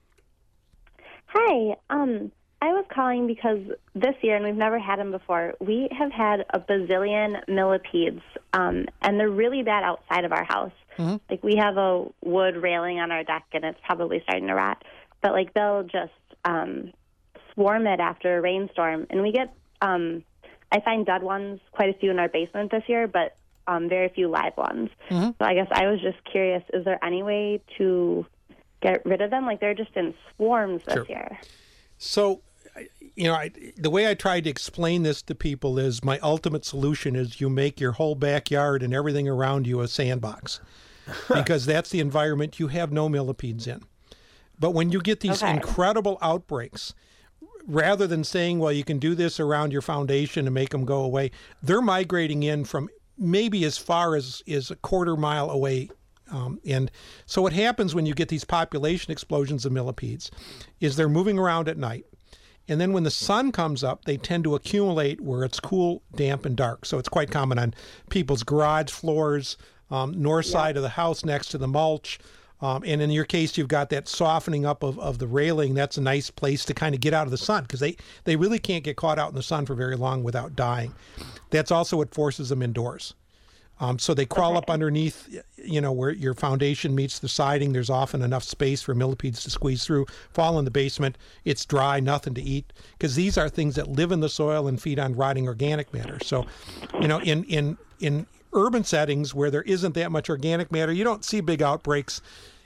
Hi. Um, I was calling because this year, and we've never had them before, we have had a bazillion millipedes, um, and they're really bad outside of our house. Mm-hmm. Like, we have a wood railing on our deck, and it's probably starting to rot. But, like, they'll just um, swarm it after a rainstorm. And we get, um, I find dead ones, quite a few in our basement this year, but um, very few live ones. Mm-hmm. So I guess I was just curious, is there any way to get rid of them? Like, they're just in swarms this Sure. year. So, you know, I, the way I tried to explain this to people is my ultimate solution is you make your whole backyard and everything around you a sandbox, because that's the environment you have no millipedes in. But when you get these Okay. incredible outbreaks, rather than saying, well, you can do this around your foundation and make them go away, they're migrating in from maybe as far as, as a quarter mile away. Um, and so what happens when you get these population explosions of millipedes is they're moving around at night. And then when the sun comes up, they tend to accumulate where it's cool, damp, and dark. So it's quite common on people's garage floors, um, north side of the house next to the mulch. Um, and in your case, you've got that softening up of, of the railing. That's a nice place to kind of get out of the sun, because they, they really can't get caught out in the sun for very long without dying. That's also what forces them indoors. Um, so they crawl up underneath, you know, where your foundation meets the siding. There's often enough space for millipedes to squeeze through, fall in the basement. It's dry, nothing to eat, because these are things that live in the soil and feed on rotting organic matter. So, you know, in, in, in urban settings where there isn't that much organic matter, you don't see big outbreaks.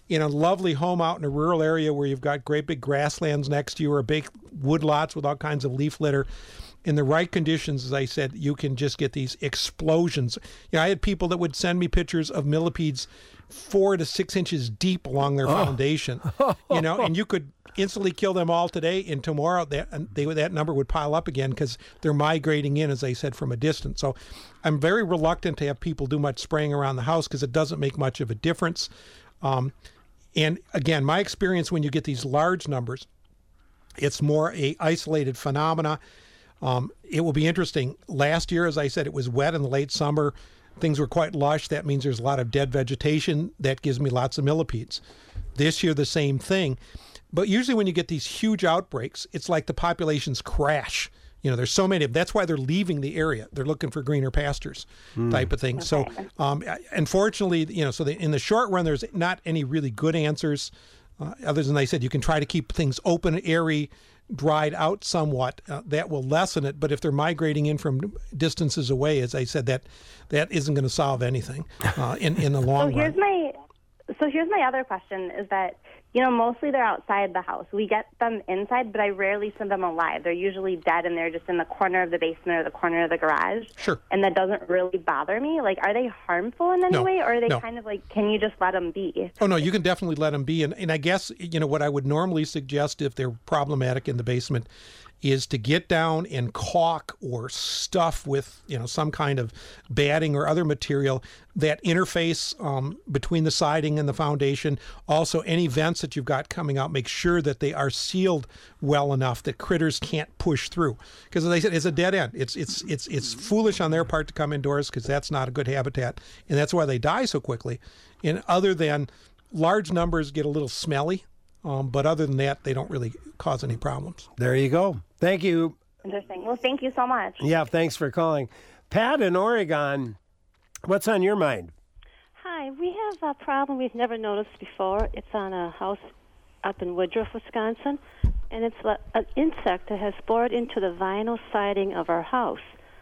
in a lovely home out in a rural area where you've got great big grasslands next to you or big woodlots with all kinds of leaf litter, in the right conditions, as I said, you can just get these explosions. You know, I had people that would send me pictures of millipedes four to six inches deep along their Oh. foundation, you know, and you could instantly kill them all today, and tomorrow that and they that number would pile up again because they're migrating in, as I said, from a distance. So I'm very reluctant to have people do much spraying around the house because it doesn't make much of a difference. Um, and again, my experience when you get these large numbers, it's more a isolated phenomena. Um, it will be interesting. Last year, as I said, it was wet in the late summer. Things were quite lush. That means there's a lot of dead vegetation. That gives me lots of millipedes. This year, the same thing. But usually when you get these huge outbreaks, it's like the populations crash. You know, there's so many of them. That's why they're leaving the area. They're looking for greener pastures Mm. type of thing. So, um, unfortunately, you know, so the, in the short run, there's not any really good answers. Uh, other than I said, you can try to keep things open, airy, dried out somewhat. Uh, that will lessen it. But if they're migrating in from distances away, as I said, that that isn't going to solve anything uh, in in the long so run. here's my so here's my other question is that, you know, mostly they're outside the house. We get them inside, but I rarely send them alive. They're usually dead, and they're just in the corner of the basement or the corner of the garage. Sure. And that doesn't really bother me. Like, are they harmful in any No, way, or are they no. kind of like, can you just let them be? Oh, no, you can definitely let them be. And, and I guess, you know, what I would normally suggest if they're problematic in the basement is to get down and caulk or stuff with, you know, some kind of batting or other material that interface um, between the siding and the foundation. Also, any vents that you've got coming out, make sure that they are sealed well enough that critters can't push through. Because as I said, it's a dead end. It's it's it's it's foolish on their part to come indoors because that's not a good habitat, and that's why they die so quickly. And other than large numbers get a little smelly, um, but other than that, they don't really cause any problems. There you go. Thank you. Interesting. Well, thank you so much. Yeah, thanks for calling. Pat in Oregon, what's on your mind? Hi, we have a problem we've never noticed before. It's on a house up in Woodruff, Wisconsin, and it's a, an insect that has bored into the vinyl siding of our house.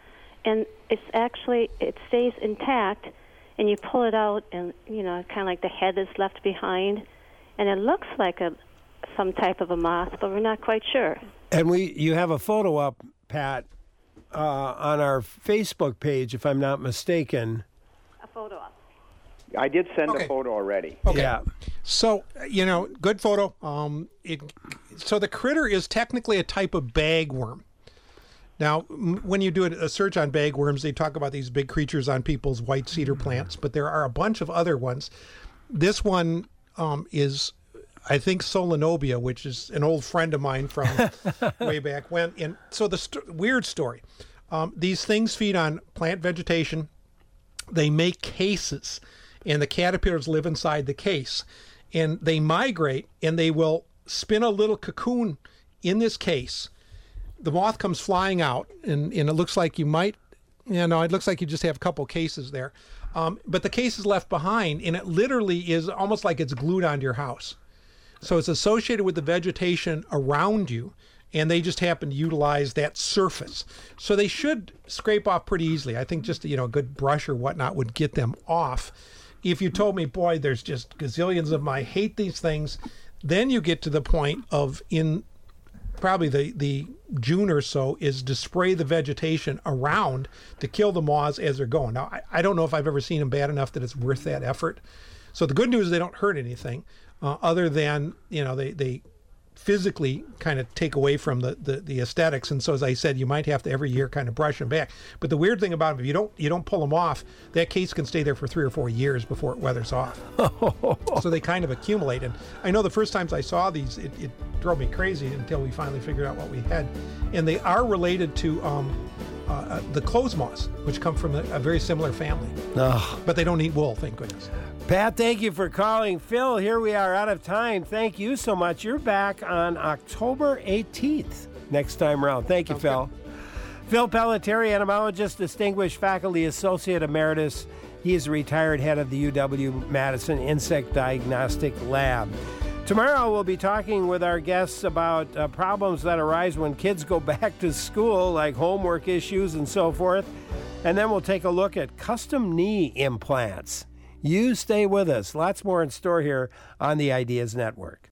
And it's actually, it stays intact, and you pull it out, and, you know, kind of like the head is left behind, and it looks like a some type of a moth, but we're not quite sure. And we, you have a photo up, Pat, uh, on our Facebook page, if I'm not mistaken. A photo up. I did send Okay. a photo already. Okay. Yeah. So, you know, good photo. Um, it, so the critter is technically a type of bagworm. Now, m- when you do a a search on bagworms, they talk about these big creatures on people's white cedar plants, but there are a bunch of other ones. This one um, is, I think, Solanobia, which is an old friend of mine from way back when. And so the st- weird story. Um, these things feed on plant vegetation. They make cases, and the caterpillars live inside the case. And they migrate, and they will spin a little cocoon in this case. The moth comes flying out, and, and it looks like you might, you know, it looks like you just have a couple cases there. Um, but the case is left behind, and it literally is almost like it's glued onto your house. So it's associated with the vegetation around you, and they just happen to utilize that surface. So they should scrape off pretty easily. I think just, you know, a good brush or whatnot would get them off. If you told me, boy, there's just gazillions of them, I hate these things, then you get to the point of in probably the, the June or so is to spray the vegetation around to kill the moths as they're going. Now, I, I don't know if I've ever seen them bad enough that it's worth that effort. So the good news is they don't hurt anything uh, other than, you know, they, they physically kind of take away from the, the, the aesthetics. And so, as I said, you might have to every year kind of brush them back. But the weird thing about them, if you don't you don't pull them off, that case can stay there for three or four years before it weathers off. So they kind of accumulate. And I know the first times I saw these, it, it drove me crazy until we finally figured out what we had. And they are related to um, uh, the clothes moths, which come from a, a very similar family. Oh. But they don't eat wool, thank goodness. Pat, thank you for calling. Phil, here we are out of time. Thank you so much. You're back on October eighteenth next time around. Thank you, Phil. Phil Pelletieri, entomologist, distinguished faculty associate emeritus. He is the retired head of the U W-Madison Insect Diagnostic Lab. Tomorrow we'll be talking with our guests about uh, problems that arise when kids go back to school, like homework issues and so forth. And then we'll take a look at custom knee implants. You stay with us. Lots more in store here on the Ideas Network.